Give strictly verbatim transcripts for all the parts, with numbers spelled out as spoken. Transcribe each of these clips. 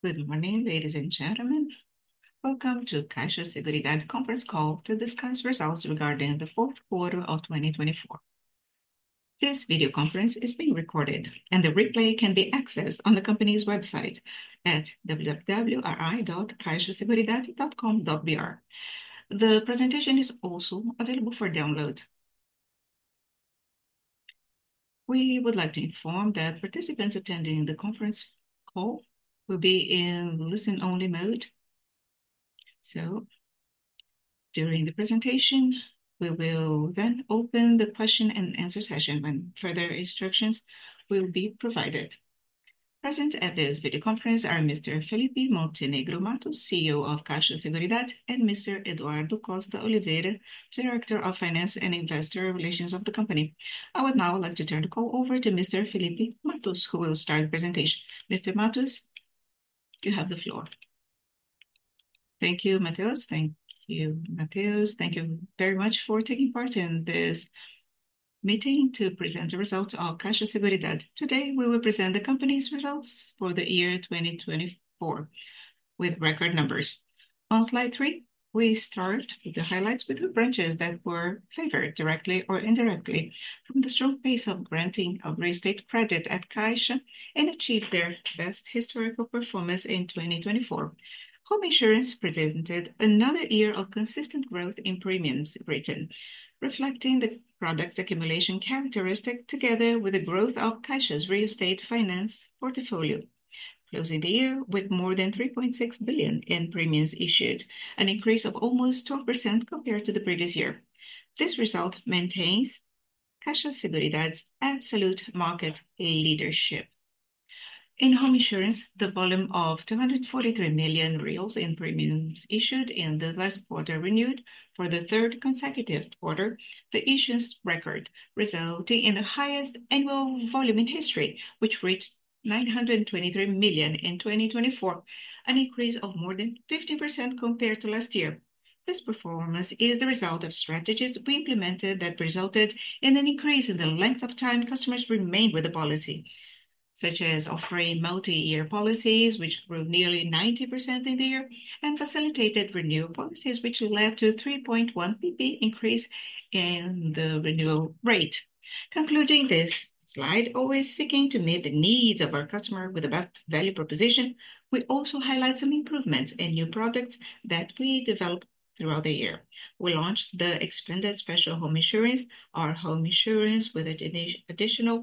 Good morning, ladies and gentlemen. Welcome to Caixa Seguridade conference call to discuss results regarding the fourth quarter of twenty twenty-four. This video conference is being recorded, and the replay can be accessed on the company's website at w w w dot r i dot caixa seguridade dot com dot b r. The presentation is also available for download. We would like to inform that participants attending the conference call will be in listen-only mode. So, during the presentation, we will then open the question and answer session when further instructions will be provided. Present at this video conference are Mister Felipe Montenegro Matos, C E O of Caixa Seguridade, and Mister Eduardo Costa Oliveira, Director of Finance and Investor Relations of the company. I would now like to turn the call over to Mister Felipe Matos, who will start the presentation. Mister Matos, you have the floor. Thank you, Mateus. Thank you, Mateus. Thank you very much for taking part in this meeting to present the results of Caixa Seguridade. Today, we will present the company's results for the year twenty twenty-four with record numbers. On slide three, we start with the highlights with the branches that were favored directly or indirectly from the strong pace of granting of real estate credit at Caixa and achieved their best historical performance in twenty twenty-four. Home insurance presented another year of consistent growth in premiums written, reflecting the product's accumulation characteristic together with the growth of Caixa's real estate finance portfolio, closing the year with more than three point six billion in premiums issued, an increase of almost twelve percent compared to the previous year. This result maintains Caixa Seguridade's absolute market leadership. In home insurance, the volume of two hundred forty-three million reais in premiums issued in the last quarter renewed for the third consecutive quarter the issuance record, resulting in the highest annual volume in history, which reached nine hundred twenty-three million in twenty twenty-four, an increase of more than fifty percent compared to last year. This performance is the result of strategies we implemented that resulted in an increase in the length of time customers remained with the policy, such as offering multi-year policies, which grew nearly ninety percent in the year, and facilitated renewal policies, which led to three point one P P increase in the renewal rate. Concluding this slide, always seeking to meet the needs of our customer with the best value proposition, we also highlight some improvements in new products that we developed throughout the year. We launched the expanded special home insurance, our home insurance with additional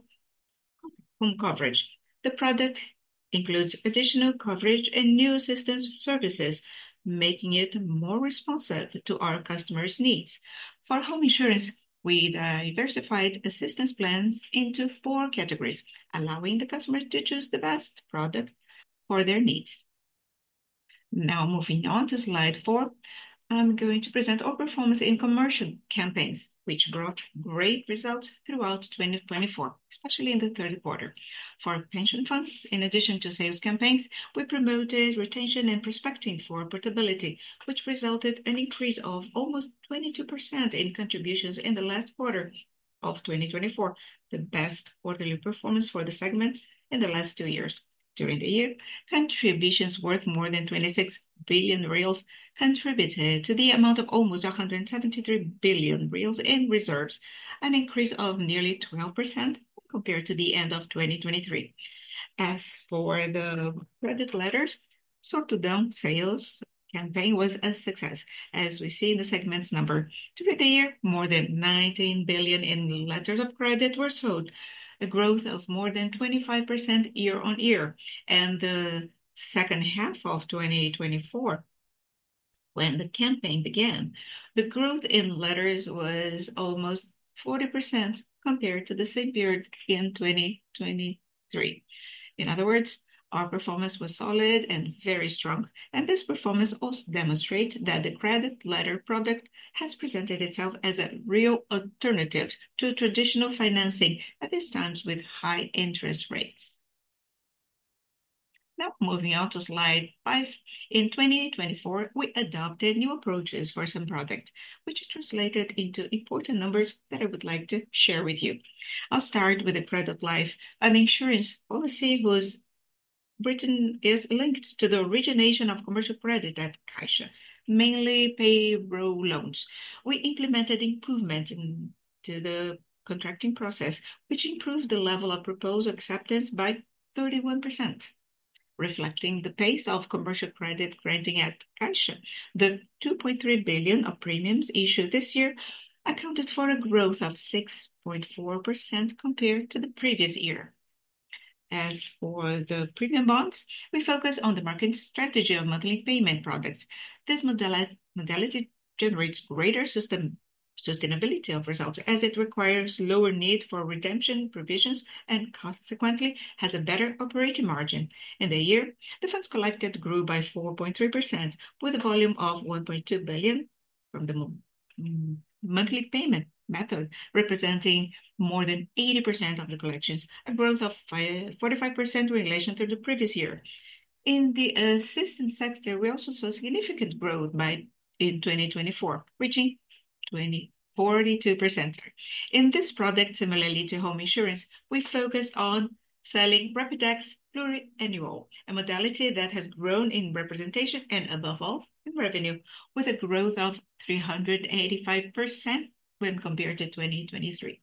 home coverage. The product includes additional coverage and new assistance services, making it more responsive to our customers' needs. For home insurance, we diversified assistance plans into four categories, allowing the customer to choose the best product for their needs. Now, moving on to slide four, I'm going to present our performance in commercial campaigns, which brought great results throughout twenty twenty-four, especially in the third quarter. For pension funds, in addition to sales campaigns, we promoted retention and prospecting for portability, which resulted in an increase of almost twenty-two percent in contributions in the last quarter of twenty twenty-four, the best quarterly performance for the segment in the last two years. During the year, contributions worth more than twenty-six billion reais contributed to the amount of almost one hundred seventy-three billion reais in reserves, an increase of nearly twelve percent compared to the end of twenty twenty-three. As for the credit letters, Sortudão sales campaign was a success, as we see in the segment's number. During the year, more than nineteen billion in letters of credit were sold, a growth of more than twenty-five percent year on year. And the second half of twenty twenty-four, when the campaign began, the growth in letters was almost forty percent compared to the same period in twenty twenty-three. In other words, our performance was solid and very strong, and this performance also demonstrates that the credit letter product has presented itself as a real alternative to traditional financing at these times with high interest rates. Now, moving on to slide five. In twenty twenty-four, we adopted new approaches for some products, which translated into important numbers that I would like to share with you. I'll start with the credit life, an insurance policy whose Britain is linked to the origination of commercial credit at Caixa, mainly payroll loans. We implemented improvements into the contracting process, which improved the level of proposal acceptance by thirty-one percent. Reflecting the pace of commercial credit granting at Caixa, the two point three billion of premiums issued this year accounted for a growth of six point four percent compared to the previous year. As for the premium bonds, we focus on the marketing strategy of monthly payment products. This modality, modality generates greater system sustainability of results as it requires lower need for redemption provisions and consequently has a better operating margin. In the year, the funds collected grew by four point three percent with a volume of one point two billion from the monthly payment method, representing more than eighty percent of the collections, a growth of forty-five percent in relation to the previous year. In the assistance sector, we also saw significant growth by in twenty twenty-four, reaching forty-two percent. In this product, similarly to home insurance, we focus on selling Rapidex Pluriannual, a modality that has grown in representation and, above all, in revenue, with a growth of three hundred eighty-five percent when compared to twenty twenty-three.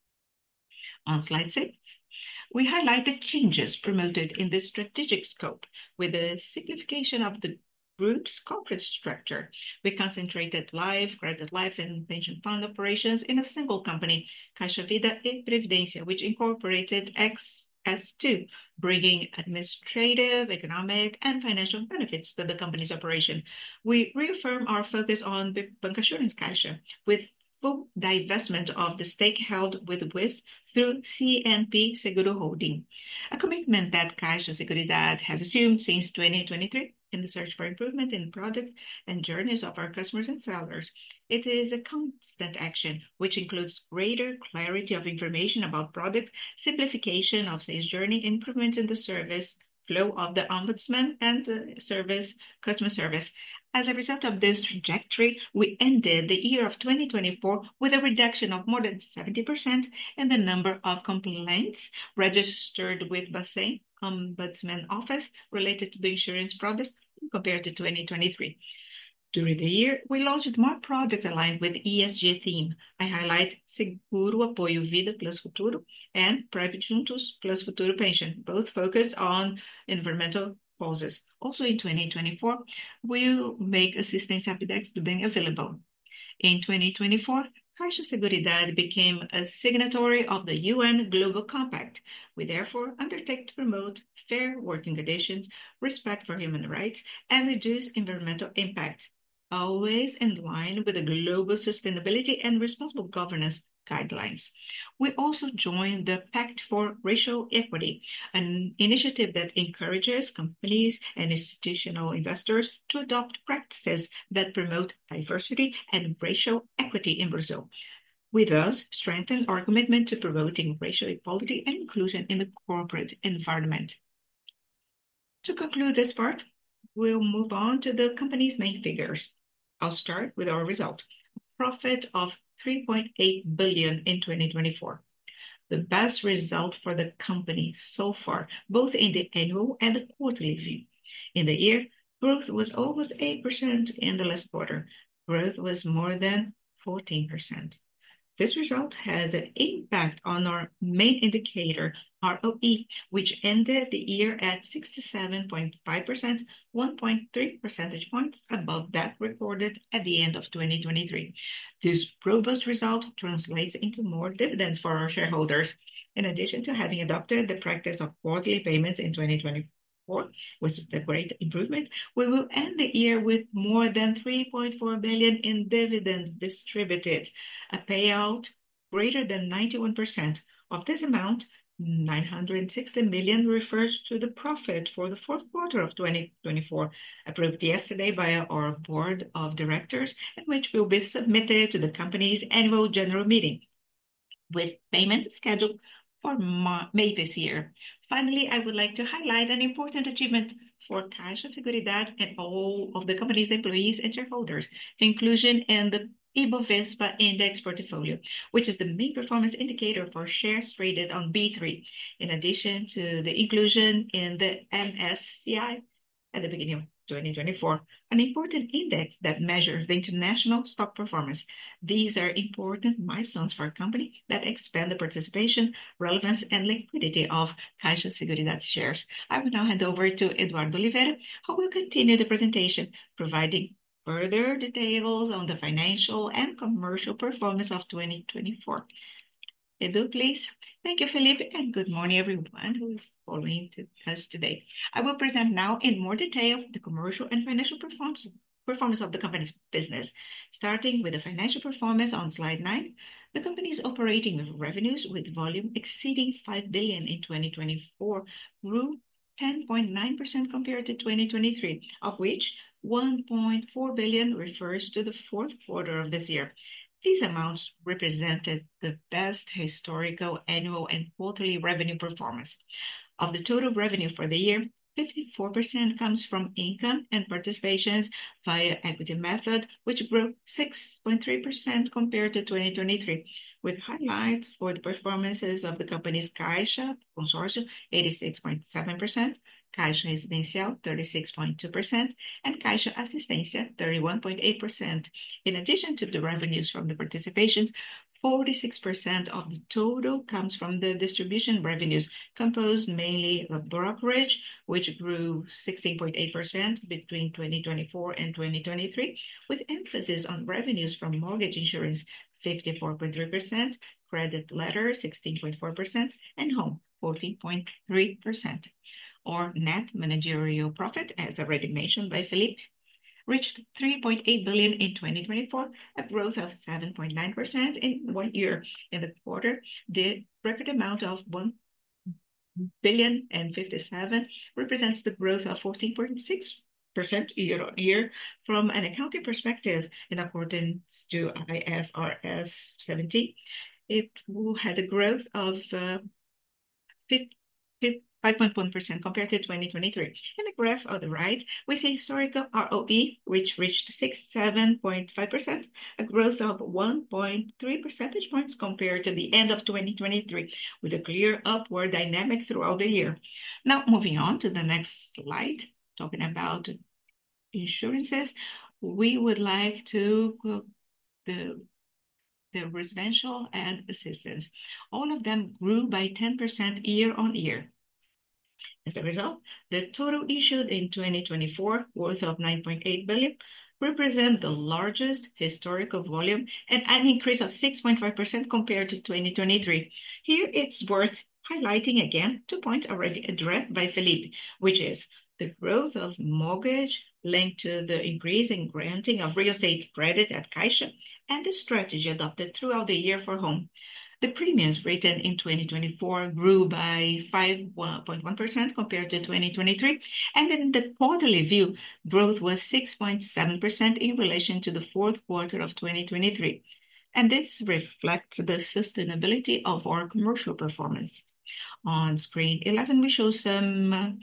On slide six, we highlight the changes promoted in this strategic scope with the simplification of the group's corporate structure. We concentrated life, credit life, and pension fund operations in a single company, Caixa Vida e Previdência, which incorporated X S two, bringing administrative, economic, and financial benefits to the company's operation. We reaffirm our focus on Bancassurance Caixa, with full divestment of the stake held with W I S through C N P Seguro Holding, a commitment that Caixa Seguridade has assumed since twenty twenty-three in the search for improvement in products and journeys of our customers and sellers. It is a constant action, which includes greater clarity of information about products, simplification of sales journey, improvements in the service flow of the ombudsman and uh, service customer service. As a result of this trajectory, we ended the year of twenty twenty-four with a reduction of more than seventy percent in the number of complaints registered with Bacen Ombudsman Office related to the insurance products compared to twenty twenty-three. During the year, we launched more products aligned with E S G theme. I highlight Seguro Apoio Vida Plus Futuro and Private Juntos Plus Futuro Pension, both focused on environmental causes. Also in twenty twenty-four, we'll make assistance Rapidex to being available. In twenty twenty-four, Caixa Seguridade became a signatory of the U N Global Compact. We therefore undertake to promote fair working conditions, respect for human rights, and reduce environmental impact, always in line with the global sustainability and responsible governance guidelines. We also joined the Pact for Racial Equity, an initiative that encourages companies and institutional investors to adopt practices that promote diversity and racial equity in Brazil. We thus strengthen our commitment to promoting racial equality and inclusion in the corporate environment. To conclude this part, we'll move on to the company's main figures. I'll start with our result. Profit of three point eight billion in twenty twenty-four. The best result for the company so far, both in the annual and the quarterly view. In the year, growth was almost eight percent in the last quarter. Growth was more than fourteen percent. This result has an impact on our main indicator, R O E, which ended the year at sixty-seven point five percent, one point three percentage points above that recorded at the end of twenty twenty-three. This robust result translates into more dividends for our shareholders. In addition to having adopted the practice of quarterly payments in twenty twenty-four, which is a great improvement, we will end the year with more than three point four billion in dividends distributed, a payout greater than ninety-one percent. Of this amount, nine hundred sixty million refers to the profit for the fourth quarter of twenty twenty-four, approved yesterday by our board of directors, and which will be submitted to the company's annual general meeting, with payments scheduled for May this year. Finally, I would like to highlight an important achievement for Caixa Seguridade and all of the company's employees and shareholders: inclusion in the Ibovespa Index portfolio, which is the main performance indicator for shares traded on B three, in addition to the inclusion in the M S C I at the beginning of twenty twenty-four, an important index that measures the international stock performance. These are important milestones for a company that expand the participation, relevance, and liquidity of Caixa Seguridade shares. I will now hand over to Eduardo Oliveira, who will continue the presentation, providing further details on the financial and commercial performance of twenty twenty-four. Edu, please. Thank you, Felipe, and good morning, everyone who is following to us today. I will present now in more detail the commercial and financial performance, performance of the company's business. Starting with the financial performance on slide nine, the company's operating revenues with volume exceeding five billion in twenty twenty-four grew ten point nine percent compared to twenty twenty-three, of which one point four billion refers to the fourth quarter of this year. These amounts represented the best historical annual and quarterly revenue performance. Of the total revenue for the year, fifty-four percent comes from income and participations via equity method, which grew six point three percent compared to twenty twenty-three, with highlights for the performances of the company's Caixa Consórcio, eighty-six point seven percent, Caixa Residencial, thirty-six point two percent, and Caixa Assistência, thirty-one point eight percent. In addition to the revenues from the participations, forty-six percent of the total comes from the distribution revenues, composed mainly of brokerage, which grew sixteen point eight percent between twenty twenty-four and twenty twenty-three, with emphasis on revenues from mortgage insurance, fifty-four point three percent, credit letter, sixteen point four percent, and home, fourteen point three percent. Our net managerial profit, as already mentioned by Felipe, reached three point eight billion in twenty twenty-four, a growth of seven point nine percent in one year. In the quarter, the record amount of one billion and fifty-seven represents the growth of fourteen point six percent year on year. From an accounting perspective, in accordance to I F R S seventeen, it had a growth of uh, five point one percent compared to twenty twenty-three. In the graph on the right, we see historical R O E, which reached sixty-seven point five percent, a growth of one point three percentage points compared to the end of twenty twenty-three, with a clear upward dynamic throughout the year. Now, moving on to the next slide, talking about insurances, we would like to uh, the the residential and assistance. All of them grew by ten percent year on year. As a result, the total issued in twenty twenty-four, worth of nine point eight billion, represent the largest historical volume and an increase of six point five percent compared to twenty twenty-three. Here, it's worth highlighting again two points already addressed by Felipe, which is the growth of mortgage linked to the increase in granting of real estate credit at Caixa and the strategy adopted throughout the year for home. The premiums written in twenty twenty-four grew by five point one percent compared to twenty twenty-three, and in the quarterly view, growth was six point seven percent in relation to the fourth quarter of twenty twenty-three. And this reflects the sustainability of our commercial performance. On screen eleven, we show some uh,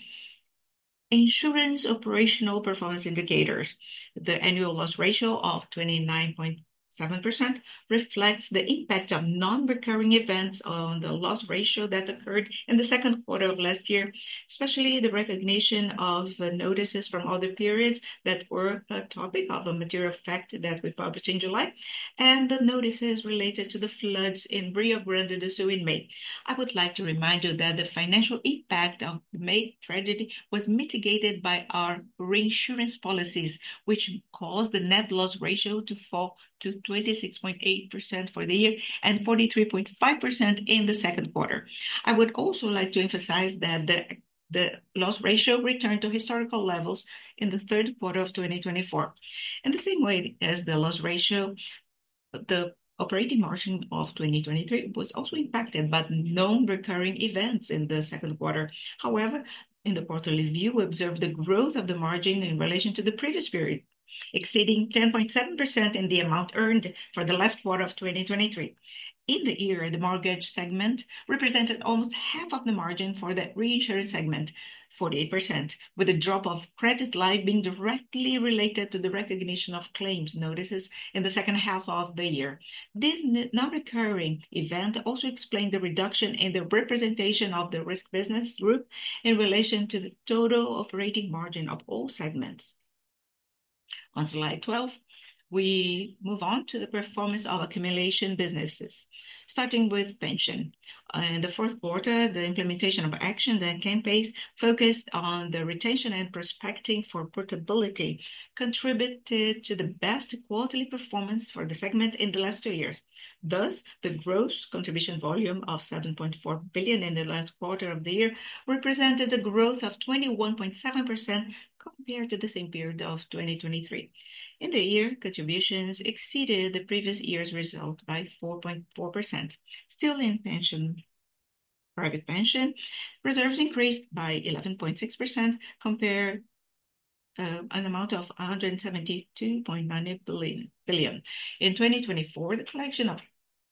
insurance operational performance indicators. The annual loss ratio of twenty-nine point seven percent reflects the impact of non-recurring events on the loss ratio that occurred in the second quarter of last year, especially the recognition of uh, notices from other periods that were a topic of a material fact that we published in July, and the notices related to the floods in Rio Grande do Sul in May. I would like to remind you that the financial impact of the May tragedy was mitigated by our reinsurance policies, which caused the net loss ratio to fall to twenty-six point eight percent for the year and forty-three point five percent in the second quarter. I would also like to emphasize that the, the loss ratio returned to historical levels in the third quarter of twenty twenty-four. In the same way as the loss ratio, the operating margin of twenty twenty-three was also impacted by non-recurring events in the second quarter. However, in the quarterly view, we observed the growth of the margin in relation to the previous period, exceeding ten point seven percent in the amount earned for the last quarter of twenty twenty-three. In the year, the mortgage segment represented almost half of the margin for the reinsurance segment, forty-eight percent, with a drop of credit life being directly related to the recognition of claims notices in the second half of the year. This non-recurring event also explained the reduction in the representation of the risk business group in relation to the total operating margin of all segments. On slide twelve, we move on to the performance of accumulation businesses, starting with pension. In the fourth quarter, the implementation of action and campaigns focused on the retention and prospecting for portability contributed to the best quarterly performance for the segment in the last two years. Thus, the gross contribution volume of seven point four billion in the last quarter of the year represented a growth of twenty-one point seven percent compared to the same period of twenty twenty-three. In the year, contributions exceeded the previous year's result by four point four percent. Still in pension, private pension, reserves increased by eleven point six percent compared uh, an amount of one hundred seventy-two point nine billion. In twenty twenty-four, the collection of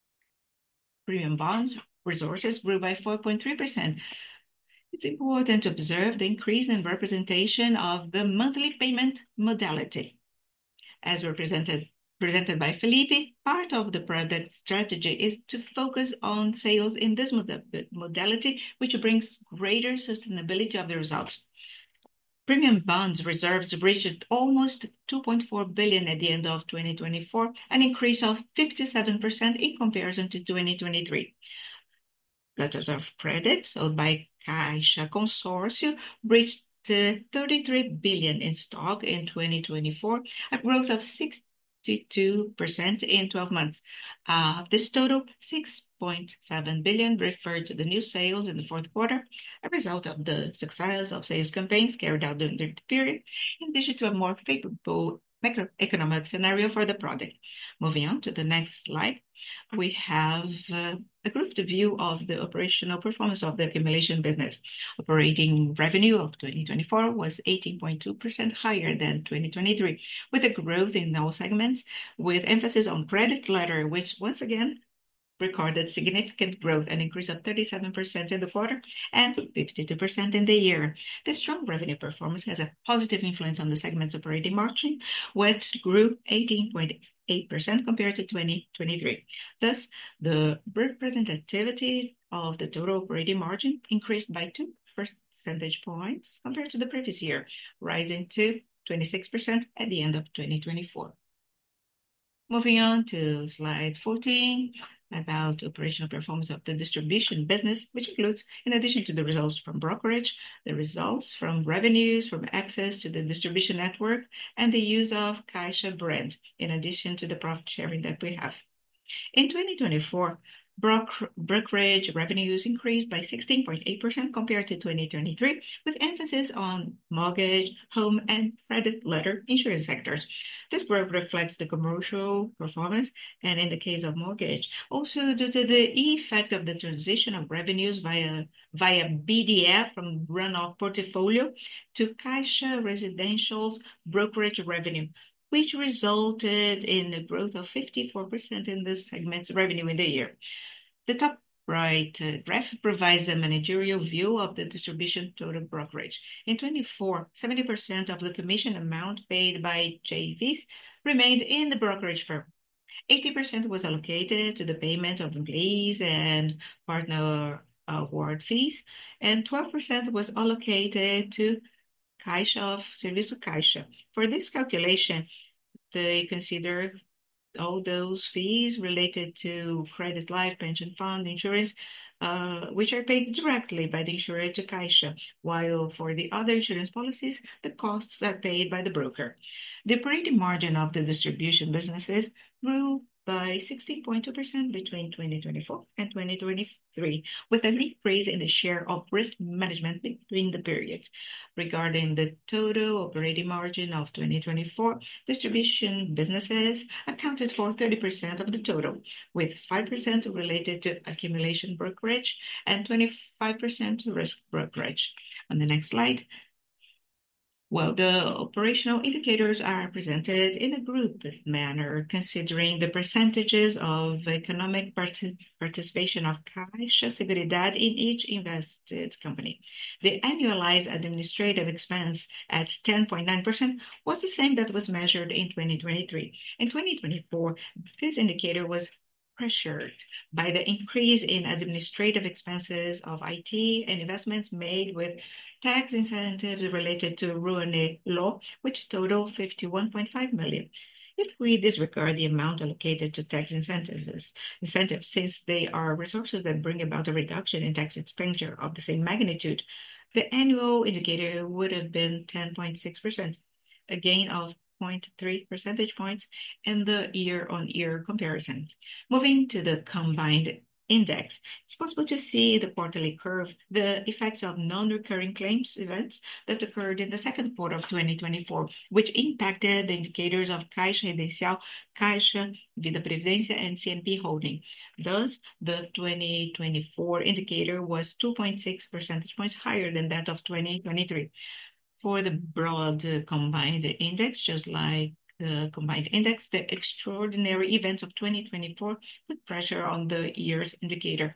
premium bonds resources grew by four point three percent. It's important to observe the increase in representation of the monthly payment modality. As represented presented by Felipe, part of the product strategy is to focus on sales in this mod modality, which brings greater sustainability of the results. Premium bonds reserves reached almost two point four billion at the end of twenty twenty-four, an increase of fifty-seven percent in comparison to twenty twenty-three. Letters of credit sold by Caixa Consórcio reached uh, thirty-three billion in stock in twenty twenty-four, a growth of sixty-two percent in twelve months. Of uh, this total, six point seven billion referred to the new sales in the fourth quarter, a result of the success of sales campaigns carried out during the period, in addition to a more favorable macroeconomic scenario for the product. Moving on to the next slide, we have uh, a grouped view of the operational performance of the accumulation business. Operating revenue of twenty twenty-four was eighteen point two percent higher than twenty twenty-three, with a growth in all segments, with emphasis on credit letter, which once again recorded significant growth, an increase of thirty-seven percent in the quarter and fifty-two percent in the year. This strong revenue performance has a positive influence on the segment's operating margin, which grew eighteen point eight percent compared to twenty twenty-three. Thus, the representativity of the total operating margin increased by two percentage points compared to the previous year, rising to twenty-six percent at the end of twenty twenty-four. Moving on to slide fourteen, about operational performance of the distribution business, which includes, in addition to the results from brokerage, the results from revenues from access to the distribution network and the use of Caixa brand, in addition to the profit sharing that we have. In twenty twenty-four, brokerage revenues increased by sixteen point eight percent compared to twenty twenty-three, with emphasis on mortgage, home, and credit letter insurance sectors. This growth reflects the commercial performance, and in the case of mortgage, also due to the effect of the transition of revenues via, via B D F from runoff portfolio to Caixa Residential's brokerage revenue, which resulted in a growth of fifty-four percent in this segment's revenue in the year. The top right uh, graph provides a managerial view of the distribution total brokerage. In twenty-four, seventy percent of the commission amount paid by J Vs remained in the brokerage firm. eighty percent was allocated to the payment of employees and partner award fees, and twelve percent was allocated to Caixa of Serviço Caixa. For this calculation, they consider all those fees related to credit life, pension fund, insurance, uh, which are paid directly by the insurer to Caixa, while for the other insurance policies, the costs are paid by the broker. The operating margin of the distribution businesses grew by sixteen point two percent between twenty twenty-four and twenty twenty-three, with an increase in the share of risk management between the periods. Regarding the total operating margin of twenty twenty-four, distribution businesses accounted for thirty percent of the total, with five percent related to accumulation brokerage and twenty-five percent to risk brokerage. On the next slide, Well, the operational indicators are presented in a grouped manner, considering the percentages of economic parti participation of Caixa Seguridade in each invested company. The annualized administrative expense at ten point nine percent was the same that was measured in twenty twenty-three. In twenty twenty-four, this indicator was pressured by the increase in administrative expenses of I T and investments made with tax incentives related to Rouanet law, which total fifty-one point five million. If we disregard the amount allocated to tax incentives, incentives, since they are resources that bring about a reduction in tax expenditure of the same magnitude, the annual indicator would have been ten point six percent, a gain of zero point three percentage points in the year-on-year comparison. Moving to the combined index, it's possible to see the quarterly curve, the effects of non-recurring claims events that occurred in the second quarter of twenty twenty-four, which impacted the indicators of Caixa Residencial, Caixa Vida Previdência, and C N P Holding. Thus, the twenty twenty-four indicator was two point six percentage points higher than that of twenty twenty-three. For the broad uh, combined index, just like the combined index, the extraordinary events of twenty twenty-four put pressure on the year's indicator.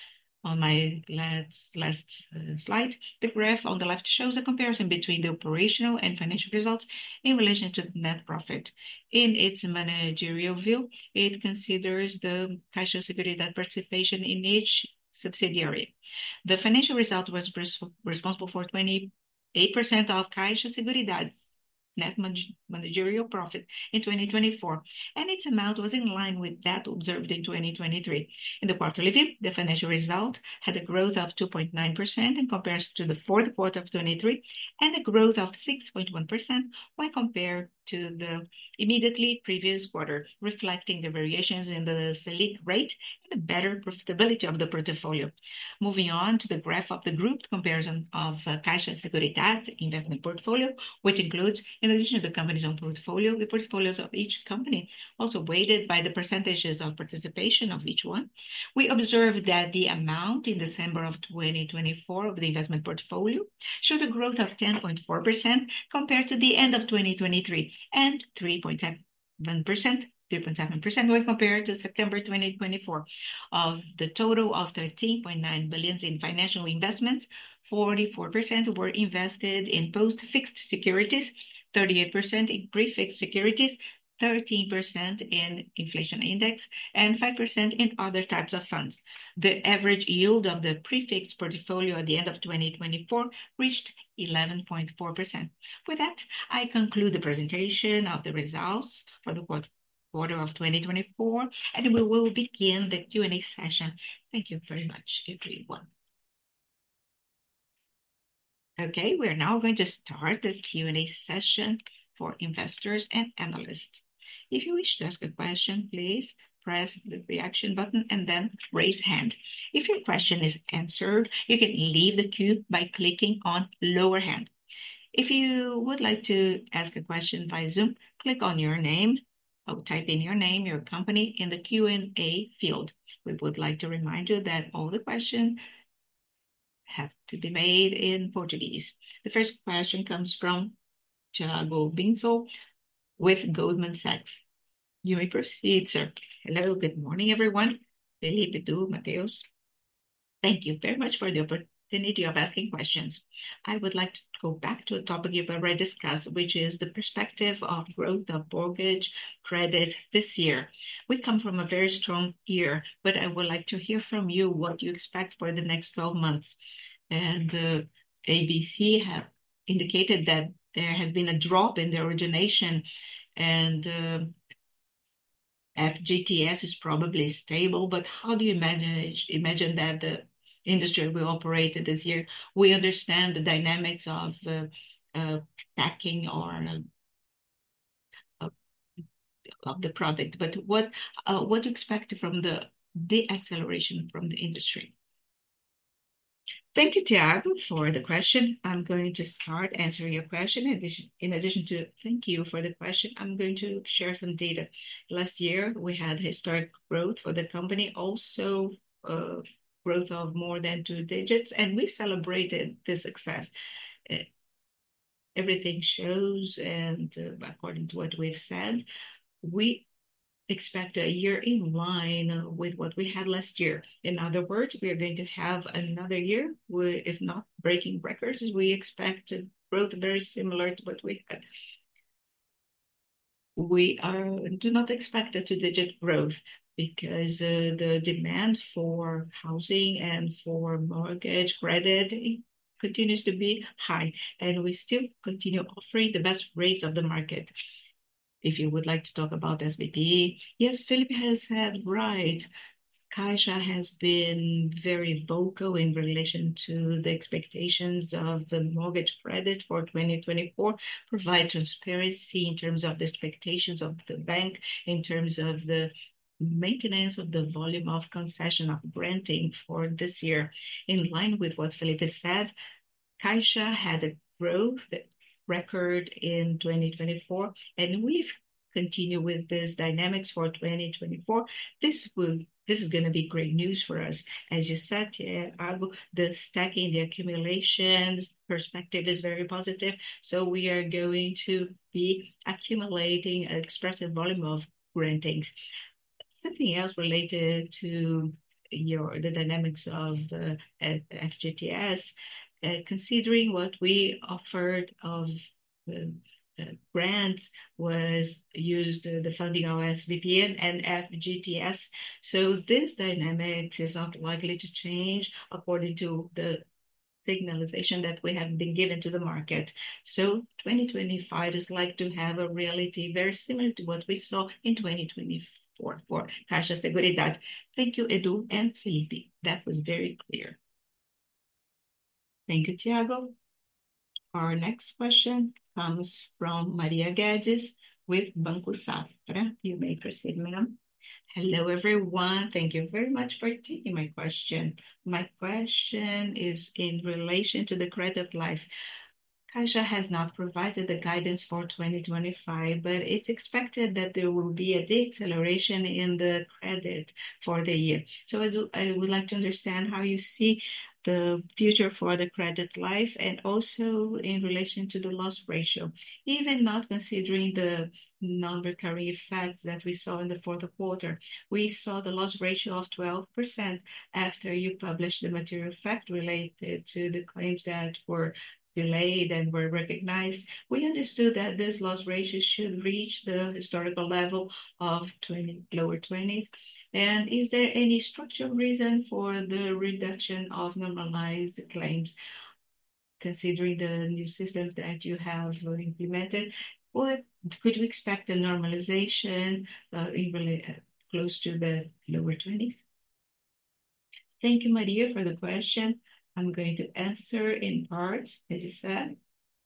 On my last, last uh, slide, the graph on the left shows a comparison between the operational and financial results in relation to net profit. In its managerial view, it considers the Caixa Seguridade participation in each subsidiary. The financial result was res responsible for twenty-eight percent of Caixa Seguridade's net managerial profit in twenty twenty-four, and its amount was in line with that observed in twenty twenty-three. In the quarterly view, the financial result had a growth of two point nine percent in comparison to the fourth quarter of twenty-three, and a growth of six point one percent when compared to the immediately previous quarter, reflecting the variations in the Selic rate and the better profitability of the portfolio. Moving on to the graph of the grouped comparison of uh, Caixa Seguridade investment portfolio, which includes, in addition to the company's own portfolio, the portfolios of each company, also weighted by the percentages of participation of each one. We observed that the amount in December of twenty twenty-four of the investment portfolio showed a growth of ten point four percent compared to the end of twenty twenty-three and three point seven percent three point seven percent when compared to September twenty twenty-four. Of the total of thirteen point nine billion in financial investments, forty-four percent were invested in post-fixed securities, thirty-eight percent in prefixed securities, thirteen percent in inflation index, and five percent in other types of funds. The average yield of the prefixed portfolio at the end of twenty twenty-four reached eleven point four percent. With that, I conclude the presentation of the results for the quarter of twenty twenty-four, and we will begin the Q and A session. Thank you very much, everyone. Okay, we're now going to start the Q and A session for investors and analysts. If you wish to ask a question, please press the reaction button and then raise hand. If your question is answered, you can leave the queue by clicking on lower hand. If you would like to ask a question via Zoom, click on your name, or type in your name, your company in the Q and A field. We would like to remind you that all the questions have to be made in Portuguese. The first question comes from Thiago Binsel with Goldman Sachs. You may proceed, sir. Hello, good morning, everyone. Felipe, Du, Mateus. Thank you very much for the opportunity of asking questions. I would like to go back to a topic you've already discussed, which is the perspective of growth of mortgage credit this year. We come from a very strong year, but I would like to hear from you what you expect for the next twelve months. And uh, A B C have indicated that there has been a drop in the origination, and uh, F G T S is probably stable, but how do you manage, imagine that the industry will operate this year? We understand the dynamics of uh, uh, stacking or uh, of the product, but what uh, what do you expect from the deacceleration from the industry? Thank you, Tiago, for the question. I'm going to start answering your question. In addition, in addition to thank you for the question, I'm going to share some data. Last year, we had historic growth for the company, also uh, growth of more than two digits, and we celebrated this success. everything shows, and uh, according to what we've said, we expect a year in line with what we had last year. In other words, we are going to have another year, with, if not breaking records, we expect growth very similar to what we had. We are, do not expect a two-digit growth because uh, the demand for housing and for mortgage credit continues to be high, and we still continue offering the best rates of the market. If you would like to talk about S B P, yes, Felipe has said right. Caixa has been very vocal in relation to the expectations of the mortgage credit for twenty twenty-four, provide transparency in terms of the expectations of the bank, in terms of the maintenance of the volume of concession of granting for this year. In line with what Felipe said, Caixa had a growth record in twenty twenty-four, and we've continued with this dynamics for twenty twenty-four. This will this is going to be great news for us. As you said, Thiago, the stacking, the accumulation perspective is very positive. So we are going to be accumulating an expressive volume of grantings. Something else related to your the dynamics of uh, F G T S. Uh, considering what we offered of uh, uh, grants was used uh, the funding of S B P N and F G T S. So this dynamic is not likely to change according to the signalization that we have been given to the market. So twenty twenty-five is like to have a reality very similar to what we saw in twenty twenty-four for Caixa Seguridade. Thank you, Edu and Felipe. That was very clear. Thank you, Thiago. Our next question comes from Maria Guedes with Banco Safra. You may proceed, ma'am. Hello, everyone. Thank you very much for taking my question. My question is in relation to the credit life. Caixa has not provided the guidance for twenty twenty-five, but it's expected that there will be a deceleration in the credit for the year. So I, do, I would like to understand how you see the future for the credit life and also in relation to the loss ratio, even not considering the non-recurring effects that we saw in the fourth quarter. We saw the loss ratio of twelve percent after you published the material fact related to the claims that were delayed and were recognized. We understood that this loss ratio should reach the historical level of twenty, lower twenties. And is there any structural reason for the reduction of normalized claims, considering the new systems that you have implemented? What could we expect a normalization uh, in really, uh, close to the lower twenties? Thank you, Maria, for the question. I'm going to answer in parts, as you said.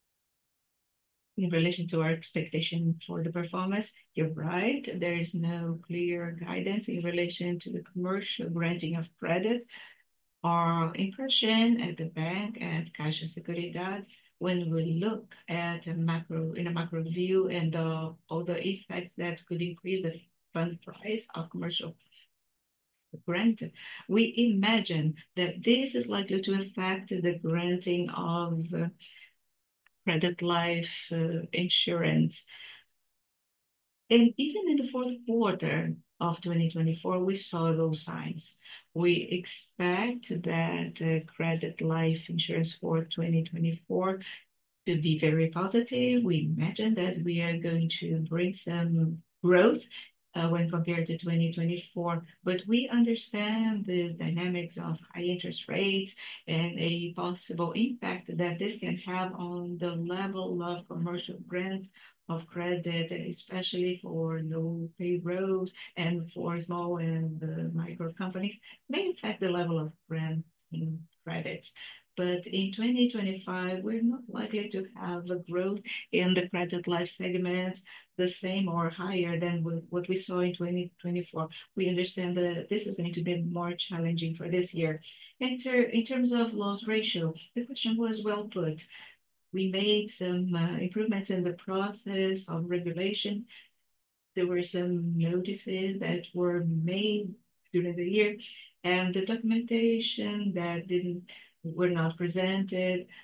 In relation to our expectation for the performance, you're right. There is no clear guidance in relation to the commercial granting of credit. Our impression at the bank, at Caixa Seguridade, when we look at a macro, in a macro view and uh, all the effects that could increase the fund price of commercial grant, we imagine that this is likely to affect the granting of uh, credit life uh, insurance. And even in the fourth quarter of twenty twenty-four, we saw those signs. We expect that uh, credit life insurance for twenty twenty-four to be very positive. We imagine that we are going to bring some growth uh, when compared to twenty twenty-four, but we understand the dynamics of high interest rates and a possible impact that this can have on the level of commercial grant of credit, especially for low payrolls and for small and uh, micro companies, may affect the level of granting credits. But in twenty twenty-five, we're not likely to have a growth in the credit life segment the same or higher than what we saw in twenty twenty-four. We understand that this is going to be more challenging for this year. In, ter in terms of loss ratio, the question was well put. We made some uh, improvements in the process of regulation. There were some notices that were made during the year, and the documentation that didn't were not presented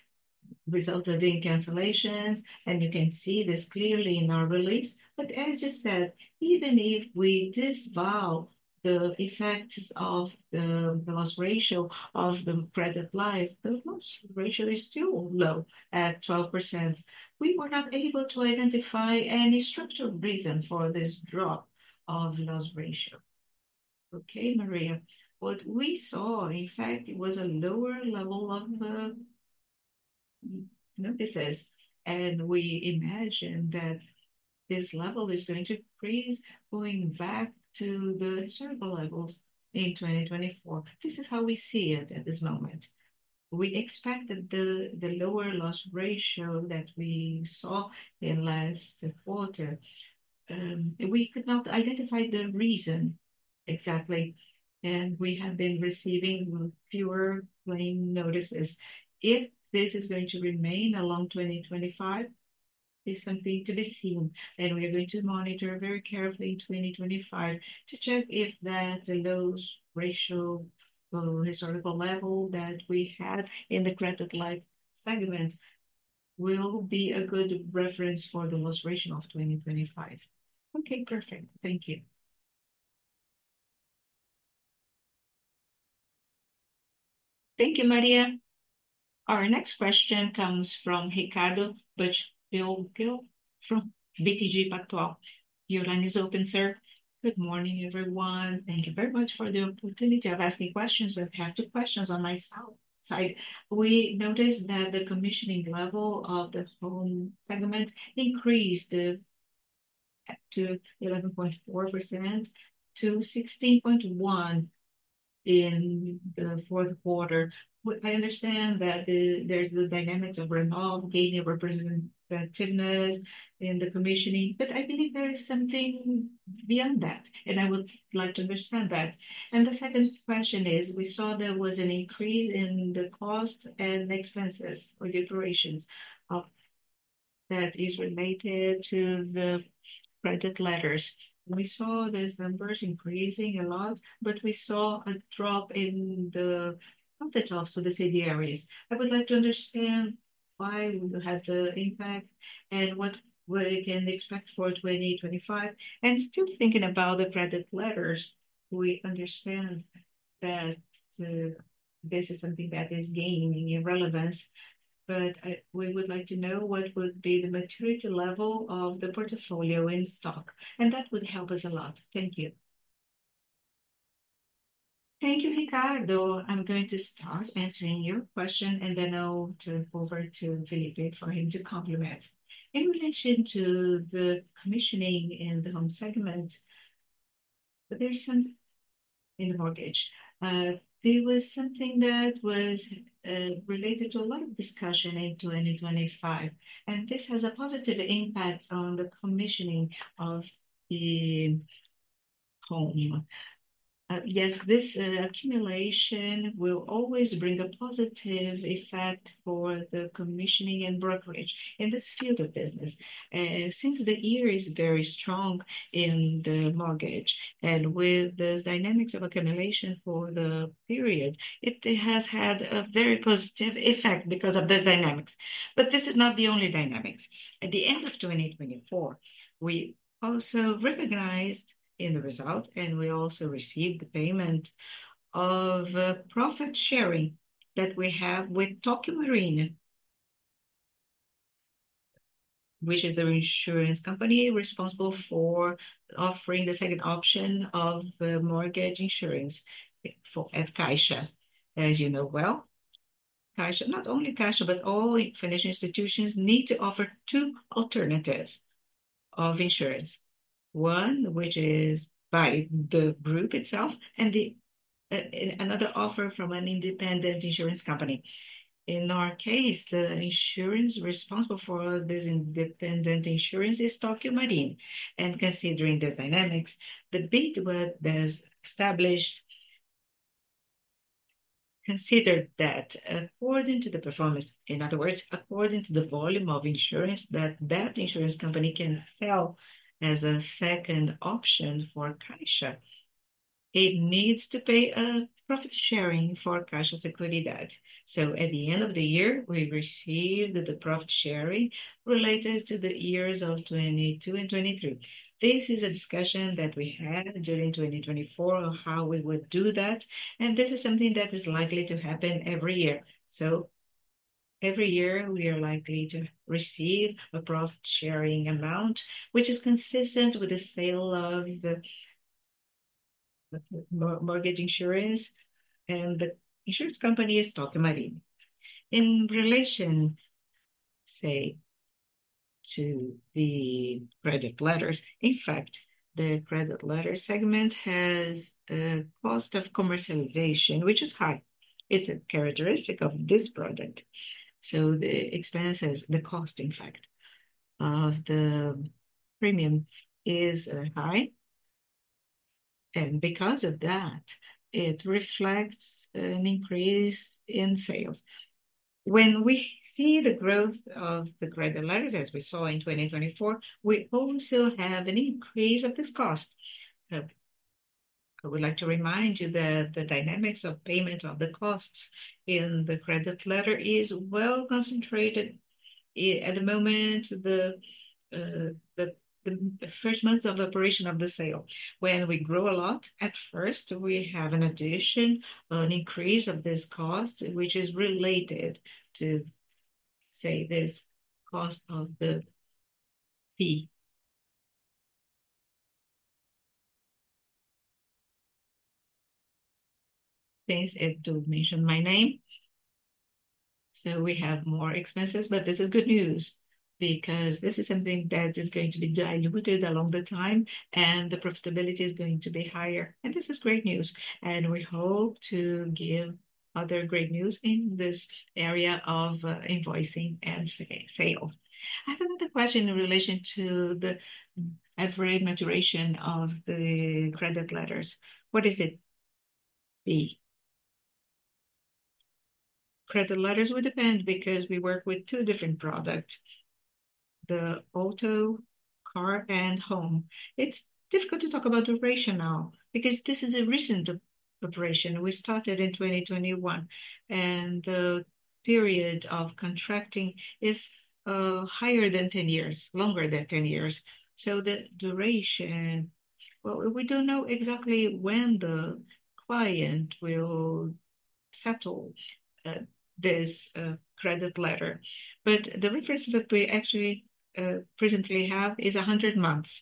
resulted in cancellations, and you can see this clearly in our release. But as you said, even if we disavow the effects of the, the loss ratio of the credit life, the loss ratio is still low at twelve percent. We were not able to identify any structural reason for this drop of loss ratio. Okay, Maria. What we saw, in fact, it was a lower level of uh, notices, and we imagine that this level is going to increase going back to the historical levels in twenty twenty-four. This is how we see it at this moment. We expected the, the lower loss ratio that we saw in last quarter. Um, we could not identify the reason exactly, and we have been receiving fewer claim notices. If this is going to remain along twenty twenty-five, is something to be seen, and we are going to monitor very carefully in twenty twenty-five to check if that loss ratio uh, historical level that we had in the credit life segment will be a good reference for the loss ratio of twenty twenty-five. Okay, perfect. Thank you. Thank you, Maria. Our next question comes from Ricardo Buchpiguel from B T G Pactual. Your line is open, sir. Good morning, everyone. Thank you very much for the opportunity of asking questions. I have two questions on my side. We noticed that the commissioning level of the home segment increased uh, to eleven point four percent to sixteen point one in the fourth quarter. I understand that the, there's the dynamics of Renault gaining representativeness in the commissioning, but I believe there is something beyond that, and I would like to understand that. And the second question is, we saw there was an increase in the cost and expenses for the operations of that is related to the credit letters. We saw these numbers increasing a lot, but we saw a drop in the profit of subsidiaries. I would like to understand why we had the impact and what we can expect for twenty twenty-five. And still thinking about the credit letters, we understand that uh, this is something that is gaining in relevance, but I, we would like to know what would be the maturity level of the portfolio in stock, and that would help us a lot. Thank you. Thank you, Ricardo. I'm going to start answering your question, and then I'll turn over to Felipe for him to complement. In relation to the commissioning in the home segment, there's some in the mortgage. Uh, there was something that was uh, related to a lot of discussion in twenty twenty-five, and this has a positive impact on the commissioning of the home. Uh, yes, this uh, accumulation will always bring a positive effect for the commissioning and brokerage in this field of business. Uh, since the year is very strong in the mortgage and with the dynamics of accumulation for the period, it has had a very positive effect because of this dynamics. But this is not the only dynamics. At the end of twenty twenty-four, we also recognized in the result, and we also received the payment of uh, profit sharing that we have with Tokio Marine, which is the insurance company responsible for offering the second option of the mortgage insurance for at Caixa. As you know well, Caixa, not only Caixa, but all financial institutions need to offer two alternatives of insurance. One, which is by the group itself, and the uh, another offer from an independent insurance company. In our case, the insurance responsible for this independent insurance is Tokio Marine. And considering the dynamics, the bid was established considered that according to the performance, in other words, according to the volume of insurance that that insurance company can sell as a second option for Caixa, it needs to pay a profit sharing for Caixa Seguridade. So at the end of the year, we received the profit sharing related to the years of twenty-two and twenty-three. This is a discussion that we had during twenty twenty-four on how we would do that, and this is something that is likely to happen every year. So every year, we are likely to receive a profit sharing amount, which is consistent with the sale of the mortgage insurance, and the insurance company is Tokio Marine. In relation, say, to the credit letters, in fact, the credit letter segment has a cost of commercialization, which is high. It's a characteristic of this product. So the expenses, the cost, in fact, of the premium is uh, high. And because of that, it reflects an increase in sales. When we see the growth of the credit letters, as we saw in twenty twenty-four, we also have an increase of this cost. Uh, I would like to remind you that the dynamics of payment of the costs in the credit letter is well concentrated. At the moment, the uh, the the first month of operation of the sale. When we grow a lot, at first we have an addition, an increase of this cost, which is related to, say, this cost of the fee. Since it do mention my name, so we have more expenses, but this is good news because this is something that is going to be diluted along the time and the profitability is going to be higher. And this is great news. And we hope to give other great news in this area of uh, invoicing and sales. I have another question in relation to the average maturation of the credit letters. What is it be? Credit letters would depend because we work with two different products, the auto, car, and home. It's difficult to talk about duration now because this is a recent operation. We started in twenty twenty-one, and the period of contracting is uh, higher than ten years, longer than ten years. So the duration, well, we don't know exactly when the client will settle uh, this uh, credit letter. But the reference that we actually uh, presently have is one hundred months.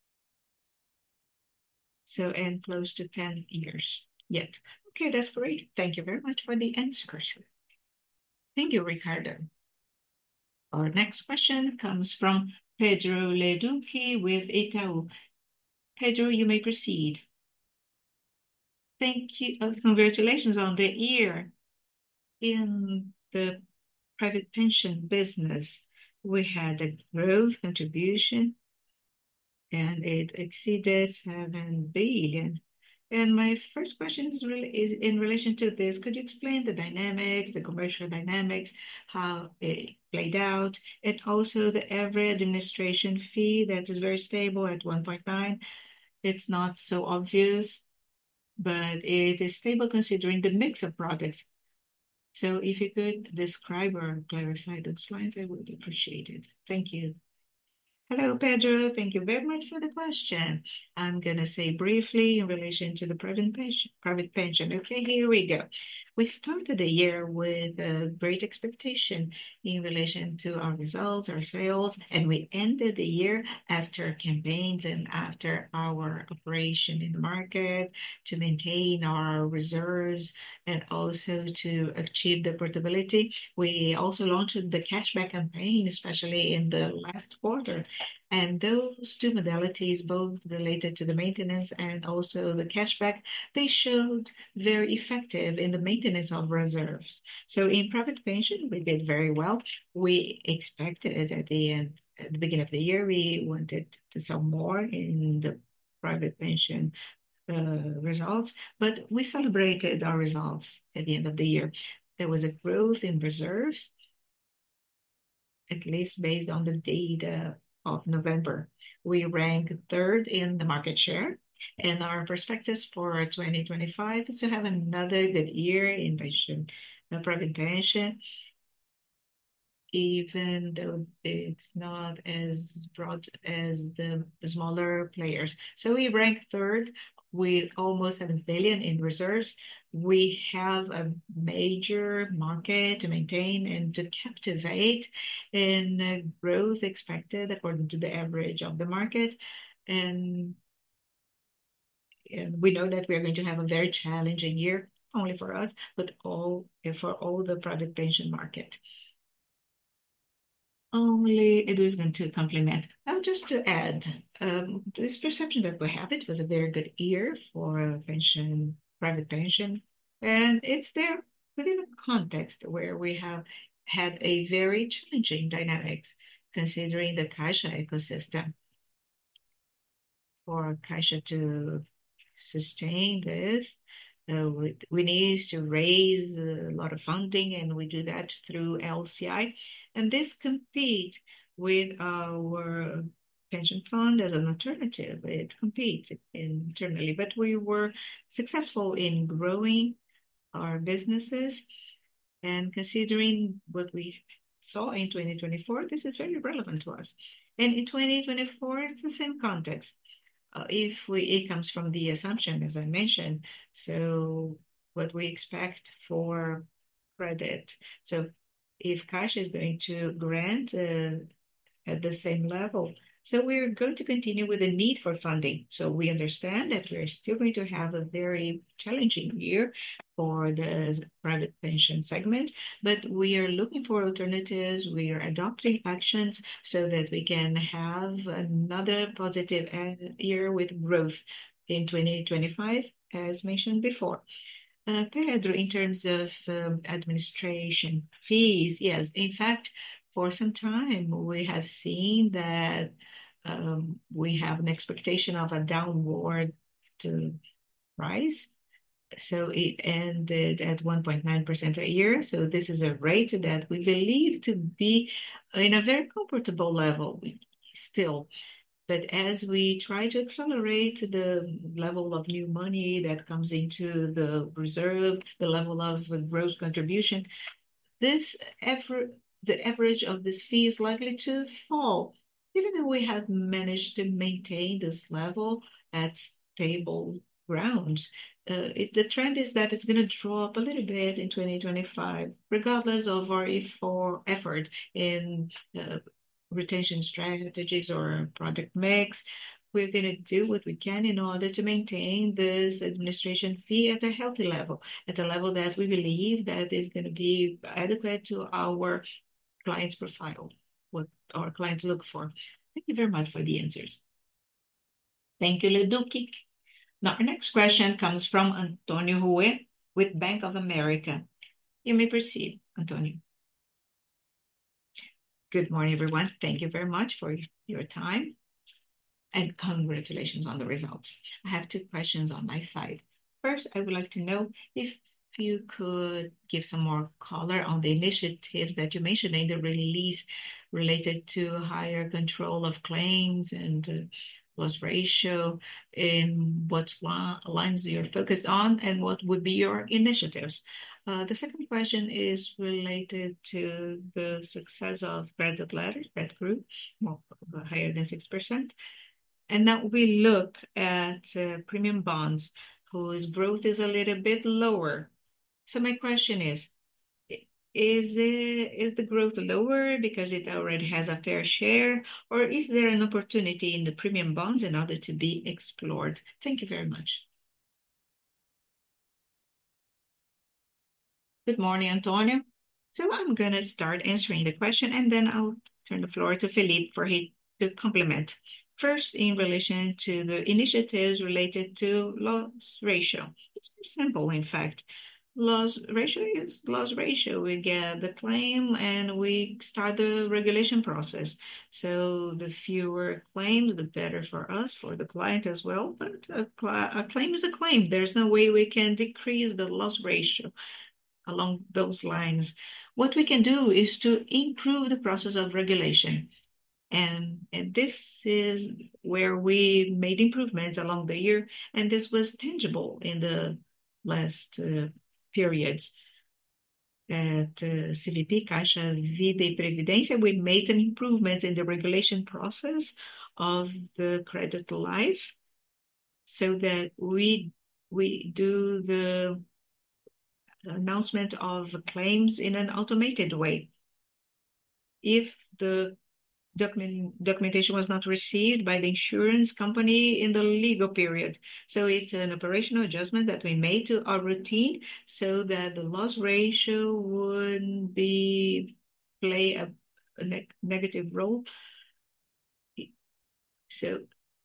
So, and close to ten years yet. Okay, that's great. Thank you very much for the answers. Thank you, Ricardo. Our next question comes from Pedro Leduc with Itaú. Pedro, you may proceed. Thank you. Uh, congratulations on the year. In the private pension business, we had a growth contribution and it exceeded seven billion. And my first question is really is in relation to this. Could you explain the dynamics, the commercial dynamics, how it played out, and also the average administration fee that is very stable at one point nine? It's not so obvious, but it is stable considering the mix of products. So if you could describe or clarify those lines, I would appreciate it. Thank you. Hello, Pedro. Thank you very much for the question. I'm going to say briefly in relation to the private pension. Private pension. Okay, here we go. We started the year with a great expectation in relation to our results, our sales, and we ended the year after campaigns and after our operation in the market to maintain our reserves and also to achieve the portability. We also launched the cashback campaign, especially in the last quarter. And those two modalities, both related to the maintenance and also the cashback, they showed very effective in the maintenance of reserves. So in private pension, we did very well. We expected at the end, at the beginning of the year, we wanted to sell more in the private pension uh, results, but we celebrated our results at the end of the year. There was a growth in reserves, at least based on the data of November. We ranked third in the market share And our perspectives for twenty twenty-five is to have another good year in pension, uh, private pension, even though it's not as broad as the, the smaller players. So we rank third with almost seven billion in reserves. We have a major market to maintain and to captivate, and uh, growth expected according to the average of the market. And, and we know that we are going to have a very challenging year, only for us, but all for all the private pension market. Only it was going to complement. Now, just to add, um, this perception that we have, it was a very good year for pension, private pension, and it's there within a context where we have had a very challenging dynamics, considering the Caixa ecosystem. For Caixa to sustain this, uh, we, we need to raise a lot of funding, and we do that through L C I. And this compete with our pension fund as an alternative. It competes internally, but we were successful in growing our businesses. And considering what we saw in twenty twenty-four, this is very relevant to us. And in twenty twenty-four, it's the same context. Uh, if we, it comes from the assumption, as I mentioned, so what we expect for credit. So if Caixa is going to grant uh, at the same level, so we're going to continue with the need for funding. So we understand that we're still going to have a very challenging year for the private pension segment, but we are looking for alternatives. We are adopting actions so that we can have another positive year with growth in twenty twenty-five, as mentioned before. Uh, Pedro, in terms of um, administration fees, yes, in fact, for some time we have seen that um, we have an expectation of a downward to rise. So it ended at one point nine percent a year. So this is a rate that we believe to be in a very comfortable level still. But as we try to accelerate the level of new money that comes into the reserve, the level of gross contribution, this effort, the average of this fee is likely to fall, even though we have managed to maintain this level at stable grounds. Uh, it, the trend is that it's going to drop a little bit in twenty twenty-five, regardless of our effort in uh, retention strategies or product mix. We're going to do what we can in order to maintain this administration fee at a healthy level, at a level that we believe that is going to be adequate to our client's profile, what our clients look for. Thank you very much for the answers. Thank you, Leduc. Now, our next question comes from Antonio Hue with Bank of America. You may proceed, Antonio. Good morning, everyone. Thank you very much for your time, and congratulations on the results. I have two questions on my side. First, I would like to know if you could give some more color on the initiatives that you mentioned in the release related to higher control of claims and uh, loss ratio, and what lines you're focused on, and what would be your initiatives. Uh, the second question is related to the success of credit letters that grew more higher than six percent. And now we look at uh, premium bonds, whose growth is a little bit lower. So my question is, is it, is the growth lower because it already has a fair share, or is there an opportunity in the premium bonds in order to be explored? Thank you very much. Good morning, Antonio. So I'm going to start answering the question, and then I'll turn the floor to Felipe for him to complement. First, in relation to the initiatives related to loss ratio. It's very simple, in fact. Loss ratio is loss ratio. We get the claim and we start the regulation process. So the fewer claims, the better for us, for the client as well. But a, a claim is a claim. There's no way we can decrease the loss ratio along those lines. What we can do is to improve the process of regulation. And, and this is where we made improvements along the year, and this was tangible in the last uh, periods. At uh, C V P, Caixa Vida e Previdência, we made some improvements in the regulation process of the credit life so that we we do the announcement of claims in an automated way. If the document, documentation was not received by the insurance company in the legal period. So it's an operational adjustment that we made to our routine so that the loss ratio would be play a, a ne negative role. So,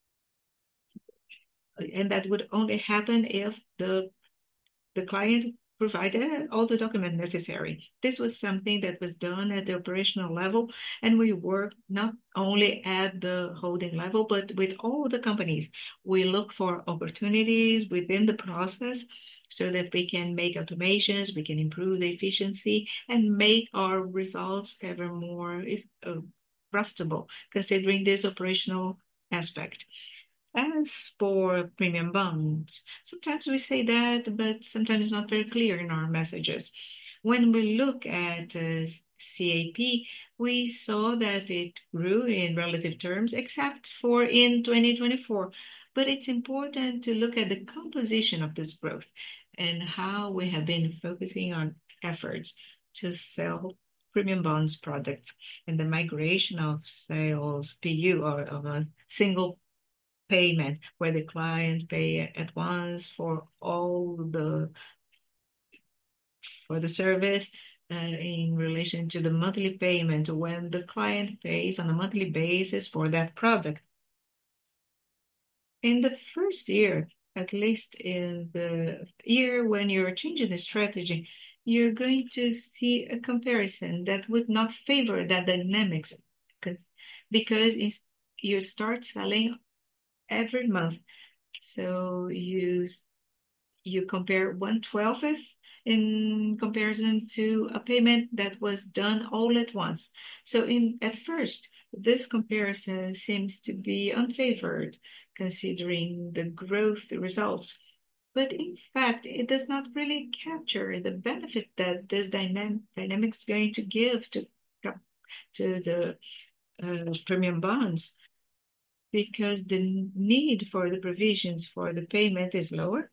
and that would only happen if the the client provided all the documents necessary. This was something that was done at the operational level, and we work not only at the holding level, but with all the companies. We look for opportunities within the process so that we can make automations, we can improve the efficiency, and make our results ever more uh, profitable, considering this operational aspect. As for premium bonds, sometimes we say that, but sometimes it's not very clear in our messages. When we look at uh, C A P, we saw that it grew in relative terms, except for in twenty twenty-four. But it's important to look at the composition of this growth and how we have been focusing on efforts to sell premium bonds products and the migration of sales P U or of a single payment where the client pay at once for all the for the service uh, in relation to the monthly payment when the client pays on a monthly basis for that product. In the first year, at least in the year when you're changing the strategy, you're going to see a comparison that would not favor that dynamics because you start selling every month. So you you compare one twelfth in comparison to a payment that was done all at once. So in at first, this comparison seems to be unfavored considering the growth results. But in fact, it does not really capture the benefit that this dynamic dynamic is going to give to, to the uh, premium bonds, because the need for the provisions for the payment is lower.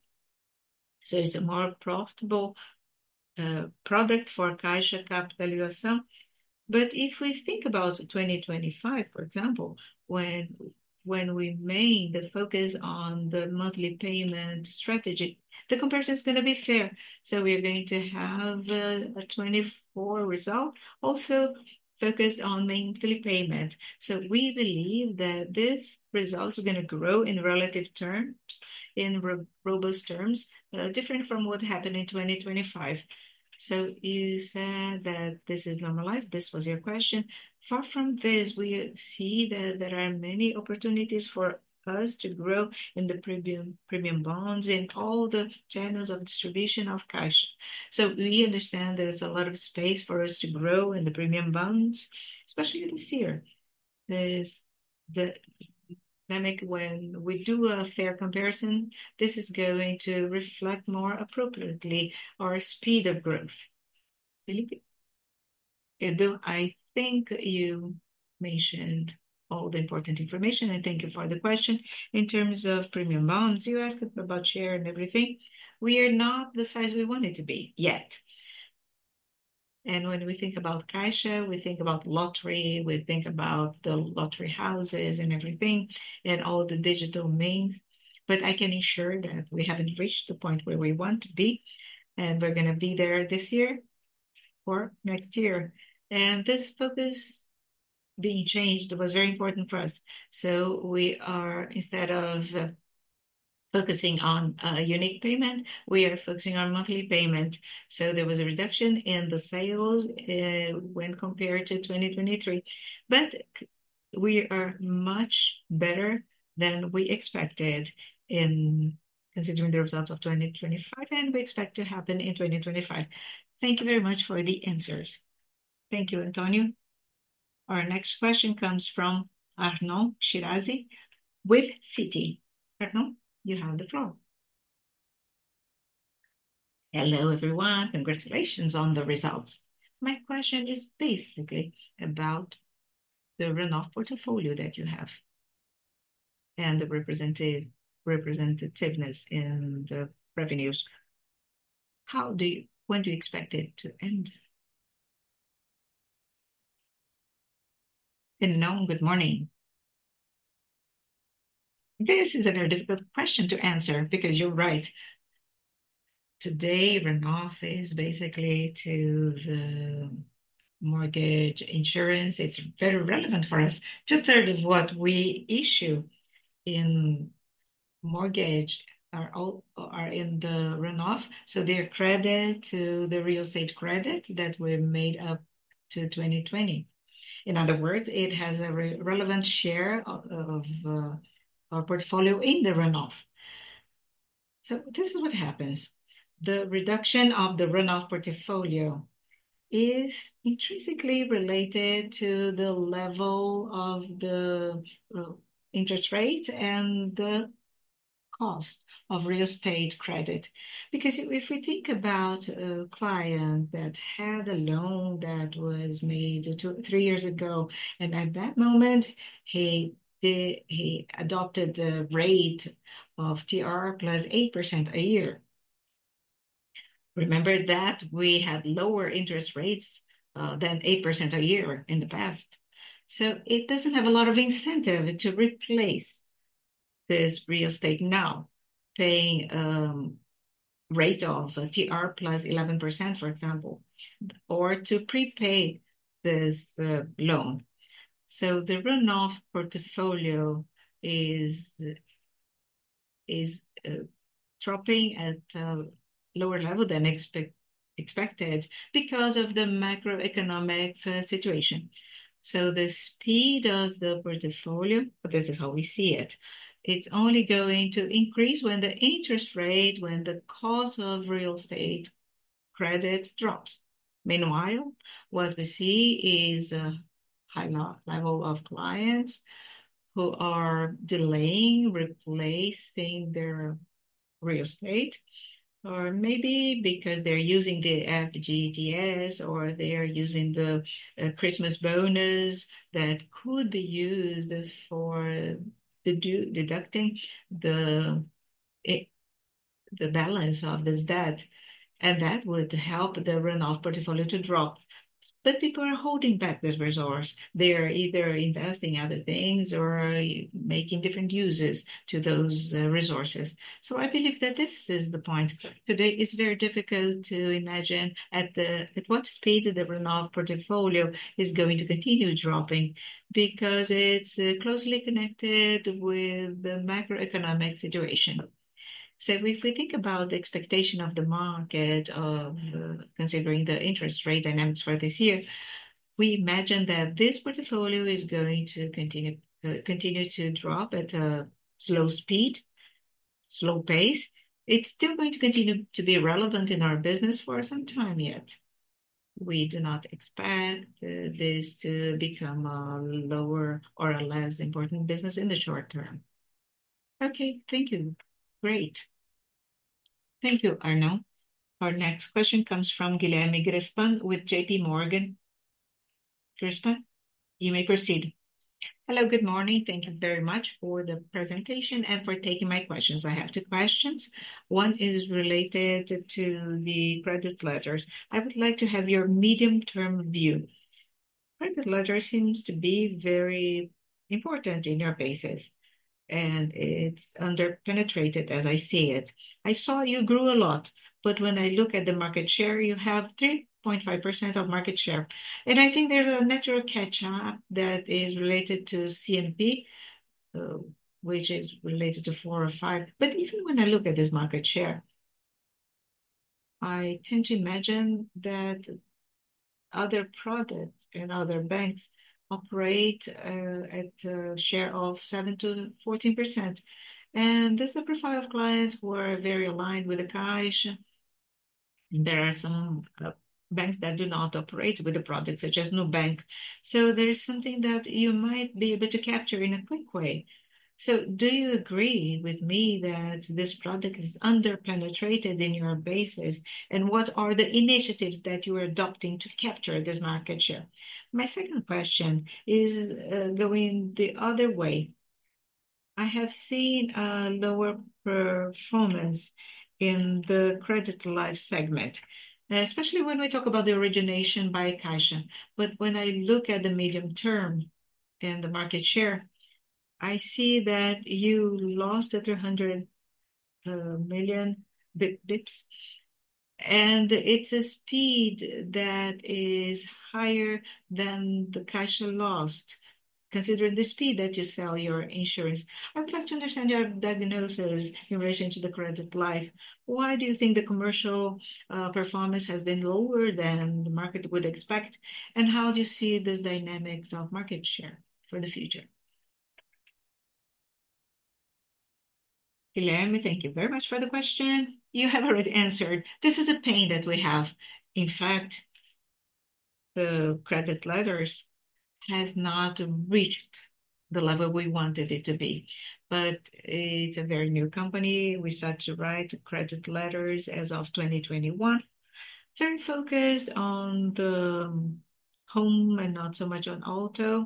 So it's a more profitable uh, product for Caixa Capitalização. But if we think about twenty twenty-five, for example, when when we made the focus on the monthly payment strategy, the comparison is going to be fair. So we're going to have a, a twenty-four result also focused on monthly payment. So we believe that this result is going to grow in relative terms, in ro robust terms, uh, different from what happened in twenty twenty-five. So you said that this is normalized. This was your question. Far from this, we see that there are many opportunities for us to grow in the premium premium bonds in all the channels of distribution of Caixa. So we understand there's a lot of space for us to grow in the premium bonds, especially this year. There's the dynamic when we do a fair comparison, this is going to reflect more appropriately our speed of growth. Felipe? Edu, I think you mentioned all the important information, and thank you for the question. In terms of premium bonds, you asked about share and everything. We are not the size we want it to be yet. And when we think about Caixa, we think about lottery, we think about the lottery houses and everything, and all the digital means. But I can ensure that we haven't reached the point where we want to be, and we're going to be there this year or next year. And this focus being changed was very important for us. So we are, instead of uh, focusing on a unique payment, we are focusing on monthly payment. So there was a reduction in the sales uh, when compared to twenty twenty-three. But we are much better than we expected in considering the results of twenty twenty-five, and we expect to happen in twenty twenty-five. Thank you very much for the answers. Thank you, Antonio. Our next question comes from Arnon Shirazi with Citi. Arnaud, you have the floor. Hello, everyone. Congratulations on the results. My question is basically about the runoff portfolio that you have and the representative representativeness in the revenues. How do you, when do you expect it to end? Hello, good morning. This is a very difficult question to answer because you're right. Today, runoff is basically to the mortgage insurance. It's very relevant for us. Two-thirds of what we issue in mortgage are all are in the runoff, so they're credit to the real estate credit that were made up to twenty twenty. In other words, it has a re relevant share of, of uh, our portfolio in the runoff. So this is what happens. The reduction of the runoff portfolio is intrinsically related to the level of the uh, interest rate and the cost of real estate credit. Because if we think about a client that had a loan that was made two, three years ago, and at that moment he did, he adopted the rate of T R plus eight percent a year. Remember that we had lower interest rates uh, than eight percent a year in the past. So it doesn't have a lot of incentive to replace this real estate now, paying um, rate of uh, T R plus eleven percent, for example, or to prepay this uh, loan. So the runoff portfolio is is uh, dropping at a lower level than expect, expected because of the macroeconomic uh, situation. So the speed of the portfolio, this is how we see it, it's only going to increase when the interest rate, when the cost of real estate credit drops. Meanwhile, what we see is a high level of clients who are delaying replacing their real estate, or maybe because they're using the F G T S or they're using the uh, Christmas bonus that could be used for dedu deducting the it, the balance of this debt, and that would help the runoff portfolio to drop. But people are holding back this resource. They're either investing other things or making different uses to those uh, resources. So I believe that this is the point. Today it's very difficult to imagine at the at what speed the runoff portfolio is going to continue dropping because it's uh, closely connected with the macroeconomic situation. So if we think about the expectation of the market of uh, considering the interest rate dynamics for this year, we imagine that this portfolio is going to continue uh, continue to drop at a slow speed, slow pace. It's still going to continue to be relevant in our business for some time yet. We do not expect uh, this to become a lower or a less important business in the short term. Okay, thank you. Great. Thank you, Arnaud. Our next question comes from Guilherme Grespan with J P Morgan. Grespan, you may proceed. Hello, good morning. Thank you very much for the presentation and for taking my questions. I have two questions. One is related to the credit letters. I would like to have your medium-term view. Credit letter seems to be very important in your basis, and it's under-penetrated as I see it. I saw you grew a lot, but when I look at the market share, you have three point five percent of market share. And I think there's a natural catch-up that is related to C M P, uh, which is related to four or five. But even when I look at this market share, I tend to imagine that other products and other banks operate uh, at a share of seven to fourteen percent. And this is a profile of clients who are very aligned with the Caixa. And there are some uh, banks that do not operate with the products, such as Nubank. So there is something that you might be able to capture in a quick way. So do you agree with me that this product is under-penetrated in your bases? And what are the initiatives that you are adopting to capture this market share? My second question is uh, going the other way. I have seen a lower performance in the credit life segment, especially when we talk about the origination by Caixa. But when I look at the medium term and the market share, I see that you lost the three hundred uh, million bip- bips, and it's a speed that is higher than the Caixa lost, considering the speed that you sell your insurance. I would like to understand your diagnosis in relation to the credit life. Why do you think the commercial uh, performance has been lower than the market would expect? And how do you see this dynamics of market share for the future? Guilherme, thank you very much for the question. You have already answered. This is a pain that we have. In fact, the credit letters has not reached the level we wanted it to be. But it's a very new company. We started to write credit letters as of twenty twenty-one, very focused on the home and not so much on auto.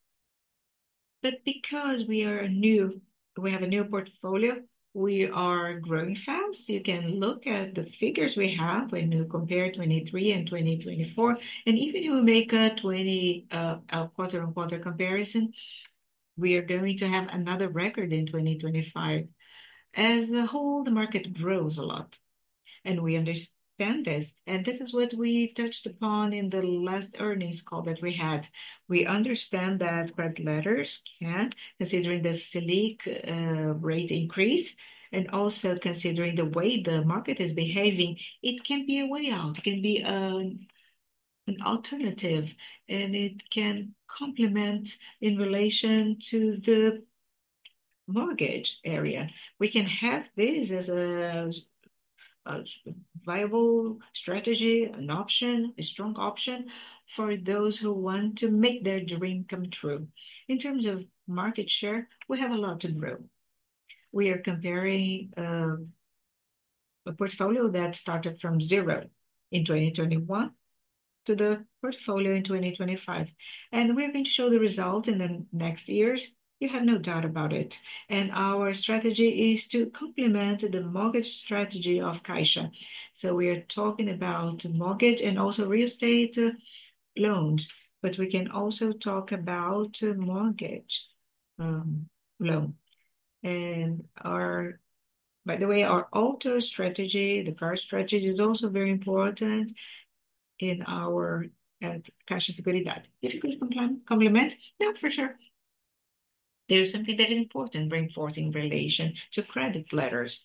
But because we are new, we have a new portfolio, we are growing fast. You can look at the figures we have when you compare twenty-three and twenty twenty-four, and even if you make a twenty uh, a quarter-on-quarter comparison, we are going to have another record in twenty twenty-five. As a whole, the market grows a lot, and we understand this. And this is what we touched upon in the last earnings call that we had. We understand that credit letters can, considering the Selic uh, rate increase, and also considering the way the market is behaving, it can be a way out. It can be a an alternative, and it can complement in relation to the mortgage area. We can have this as a, a viable strategy, an option, a strong option for those who want to make their dream come true. In terms of market share, we have a lot to grow. We are comparing uh, a portfolio that started from zero in twenty twenty-one to the portfolio in twenty twenty-five. And we're going to show the results in the next years. You have no doubt about it. And our strategy is to complement the mortgage strategy of Caixa. So we are talking about mortgage and also real estate uh, loans, but we can also talk about uh, mortgage um, loan. And our, by the way, our auto strategy, the car strategy is also very important in our at Caixa Seguridade. If you could complement, no, for sure. There is something that is important, reinforcing relation to credit letters.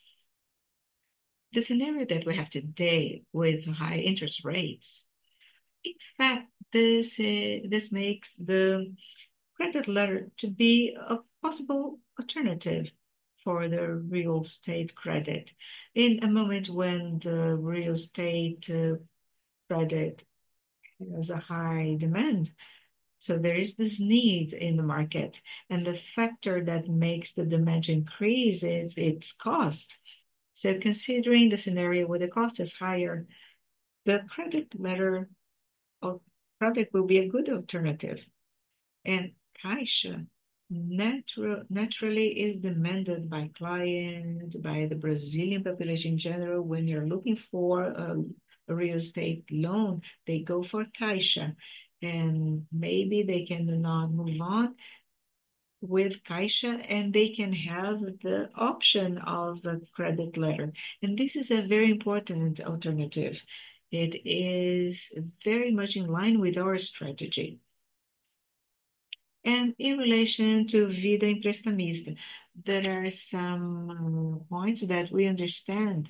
The scenario that we have today with high interest rates, in fact, this uh, this makes the credit letter to be a possible alternative for the real estate credit in a moment when the real estate uh, credit has a high demand. So there is this need in the market, and the factor that makes the demand increase is its cost. So considering the scenario where the cost is higher, the credit letter or product will be a good alternative. And Caixa natural, naturally is demanded by clients, by the Brazilian population in general. When you're looking for a, a real estate loan, they go for Caixa. And maybe they cannot move on with Caixa and they can have the option of a credit letter. And this is a very important alternative. It is very much in line with our strategy. And in relation to Vida Emprestamista, there are some points that we understand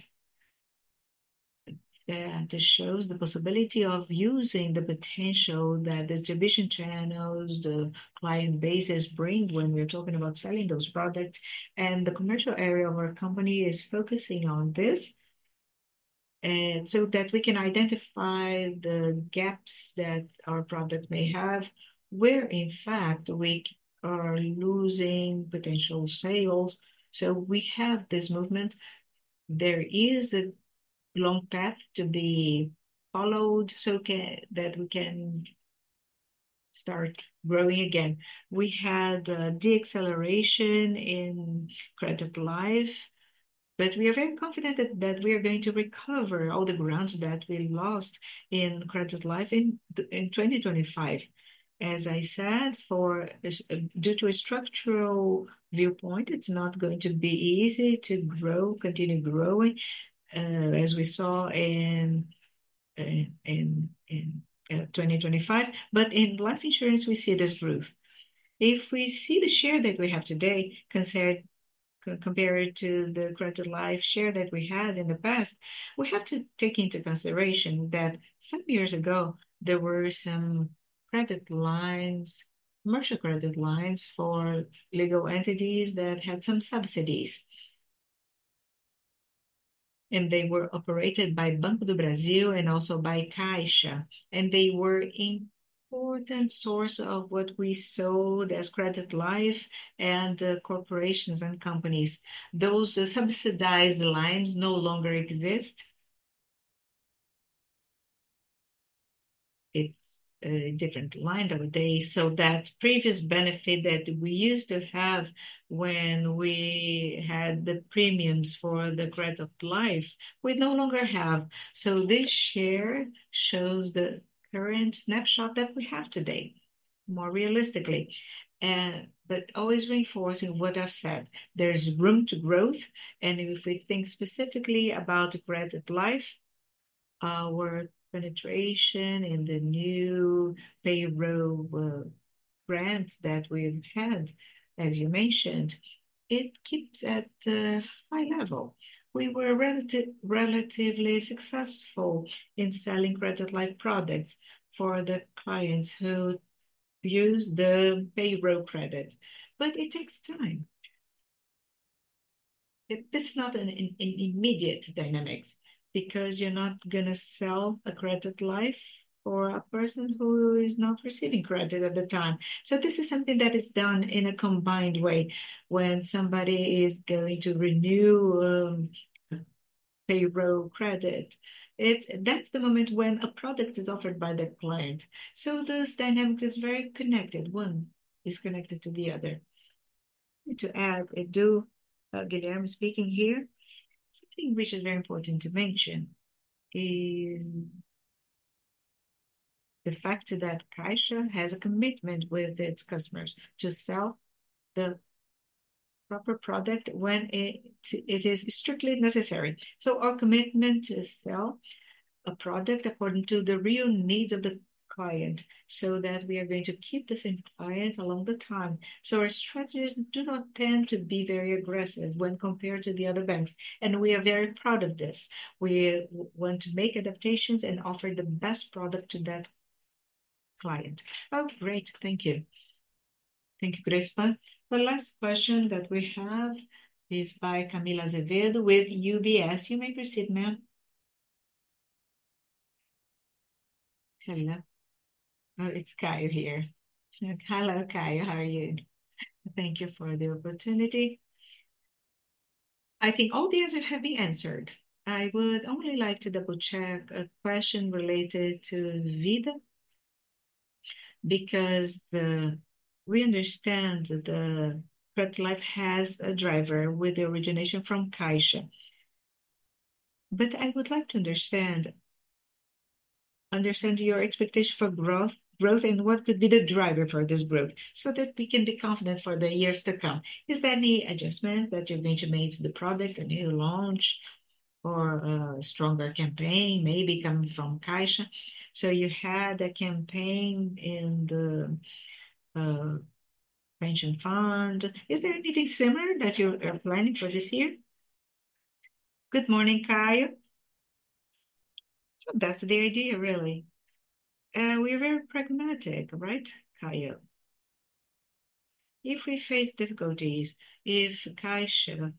that shows the possibility of using the potential that the distribution channels, the client bases bring when we're talking about selling those products. And the commercial area of our company is focusing on this. And so that we can identify the gaps that our product may have, where in fact we are losing potential sales. So we have this movement. There is a long path to be followed so can, that we can start growing again. We had uh, deceleration in credit life, but we are very confident that, that we are going to recover all the grounds that we lost in credit life in, in twenty twenty-five. As I said, for due to a structural viewpoint, it's not going to be easy to grow, continue growing, uh, as we saw in in in, in uh, twenty twenty-five. But in life insurance, we see this growth. If we see the share that we have today, compared compared to the credit life share that we had in the past, we have to take into consideration that some years ago there were some credit lines, commercial credit lines for legal entities that had some subsidies, and they were operated by Banco do Brasil and also by Caixa, and they were important source of what we sold as credit life and uh, corporations and companies. Those uh, subsidized lines no longer exist. It's a different line nowadays. So that previous benefit that we used to have when we had the premiums for the credit life, we no longer have. So this share shows the current snapshot that we have today, more realistically. And but always reinforcing what I've said, there's room to growth. And if we think specifically about credit life, our penetration in the new payroll uh, grants that we've had, as you mentioned, it keeps at a high level. We were relative, relatively successful in selling credit-like products for the clients who use the payroll credit, but it takes time. It's not an, an immediate dynamics because you're not going to sell a credit life for a person who is not receiving credit at the time. So this is something that is done in a combined way. When somebody is going to renew um, payroll credit, it's that's the moment when a product is offered by the client. So this dynamic is very connected. One is connected to the other. To add, I do, uh, Guilherme speaking here. Something which is very important to mention is the fact that Caixa has a commitment with its customers to sell the proper product when it, it is strictly necessary. So our commitment to sell a product according to the real needs of the client so that we are going to keep the same clients along the time. So our strategies do not tend to be very aggressive when compared to the other banks. And we are very proud of this. We want to make adaptations and offer the best product to that client. Oh, great. Thank you. Thank you, Crespa. The last question that we have is by Camila Azevedo with U B S. You may proceed, ma'am. Hello. Oh, it's Caio here. Hello, Caio. How are you? Thank you for the opportunity. I think all the answers have been answered. I would only like to double check a question related to Vida because the we understand the credit life has a driver with the origination from Caixa. But I would like to understand understand your expectation for growth growth and what could be the driver for this growth so that we can be confident for the years to come. Is there any adjustment that you're going to make to the product, a new launch, or a stronger campaign, maybe coming from Caixa? So you had a campaign in the uh, pension fund. Is there anything similar that you are planning for this year? Good morning, Caio. So that's the idea, really. Uh, we're very pragmatic, right, Caio? If we face difficulties, if Caixa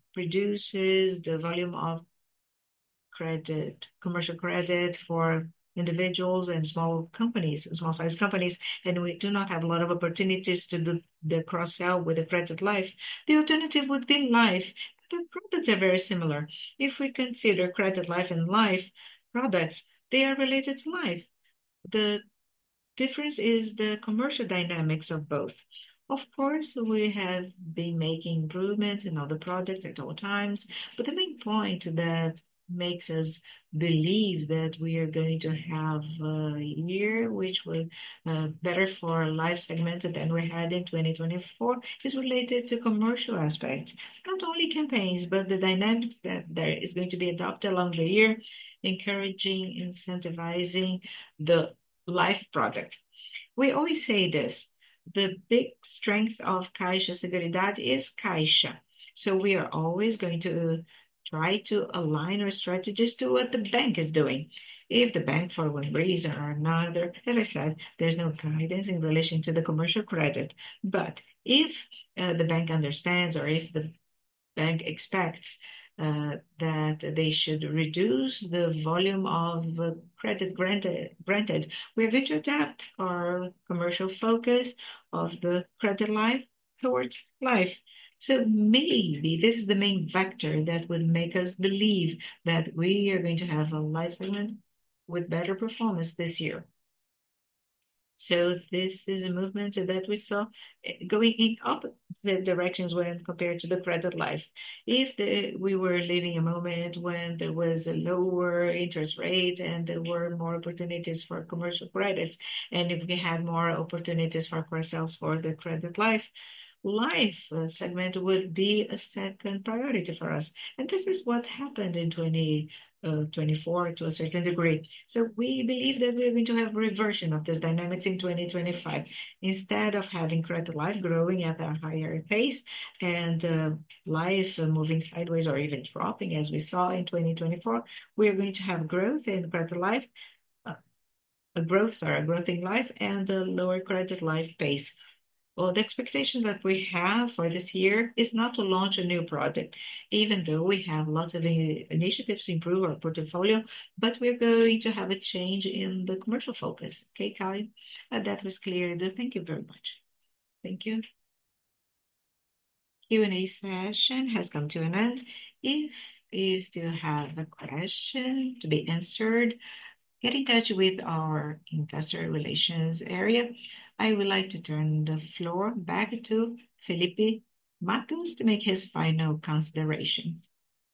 reduces the volume of credit, commercial credit for individuals and small companies, small-sized companies, and we do not have a lot of opportunities to do the cross-sell with the credit life, the alternative would be life. The products are very similar. If we consider credit life and life products, they are related to life. The difference is the commercial dynamics of both. Of course, we have been making improvements in other products at all times, but the main point that makes us believe that we are going to have a year which will uh, better for life segment than we had in twenty twenty-four is related to commercial aspects, not only campaigns, but the dynamics that there is going to be adopted along the year, encouraging, incentivizing the life product. We always say this, the big strength of Caixa Seguridade is Caixa. So we are always going to try to align our strategies to what the bank is doing. If the bank, for one reason or another, as I said, there's no guidance in relation to the commercial credit. But if uh, the bank understands or if the bank expects uh, that they should reduce the volume of uh, credit granted, granted, we are going to adapt our commercial focus of the credit life towards life. So maybe this is the main factor that would make us believe that we are going to have a life segment with better performance this year. So this is a movement that we saw eh, going in opposite directions when compared to the credit life. If the, we were living a moment when there was a lower interest rate and there were more opportunities for commercial credits, and if we had more opportunities for cross sales for the credit life, life uh, segment would be a second priority for us. And this is what happened in twenty twenty-four to a certain degree. So we believe that we're going to have reversion of this dynamics in twenty twenty-five. Instead of having credit life growing at a higher pace and uh, life uh, moving sideways or even dropping as we saw in twenty twenty-four, we are going to have growth in credit life, uh, a growth, sorry, a growth in life and a lower credit life pace. Well, the expectations that we have for this year is not to launch a new product, even though we have lots of initiatives to improve our portfolio, but we're going to have a change in the commercial focus. Okay, Kai? Uh, that was clear. Thank you very much. Thank you. Q and A session has come to an end. If you still have a question to be answered, get in touch with our investor relations area. I would like to turn the floor back to Felipe Matos to make his final considerations.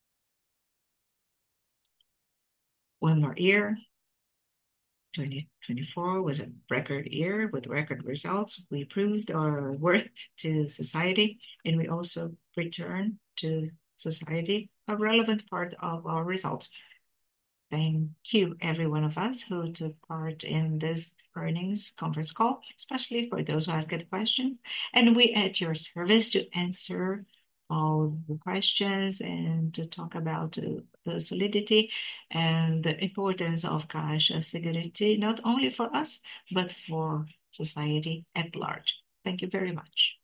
One more year. twenty twenty-four was a record year with record results. We proved our worth to society, and we also returned to society a relevant part of our results. Thank you, every one of us who took part in this earnings conference call, especially for those who asked questions. And we at your service to answer all the questions and to talk about uh, the solidity and the importance of Caixa Seguridade, not only for us, but for society at large. Thank you very much.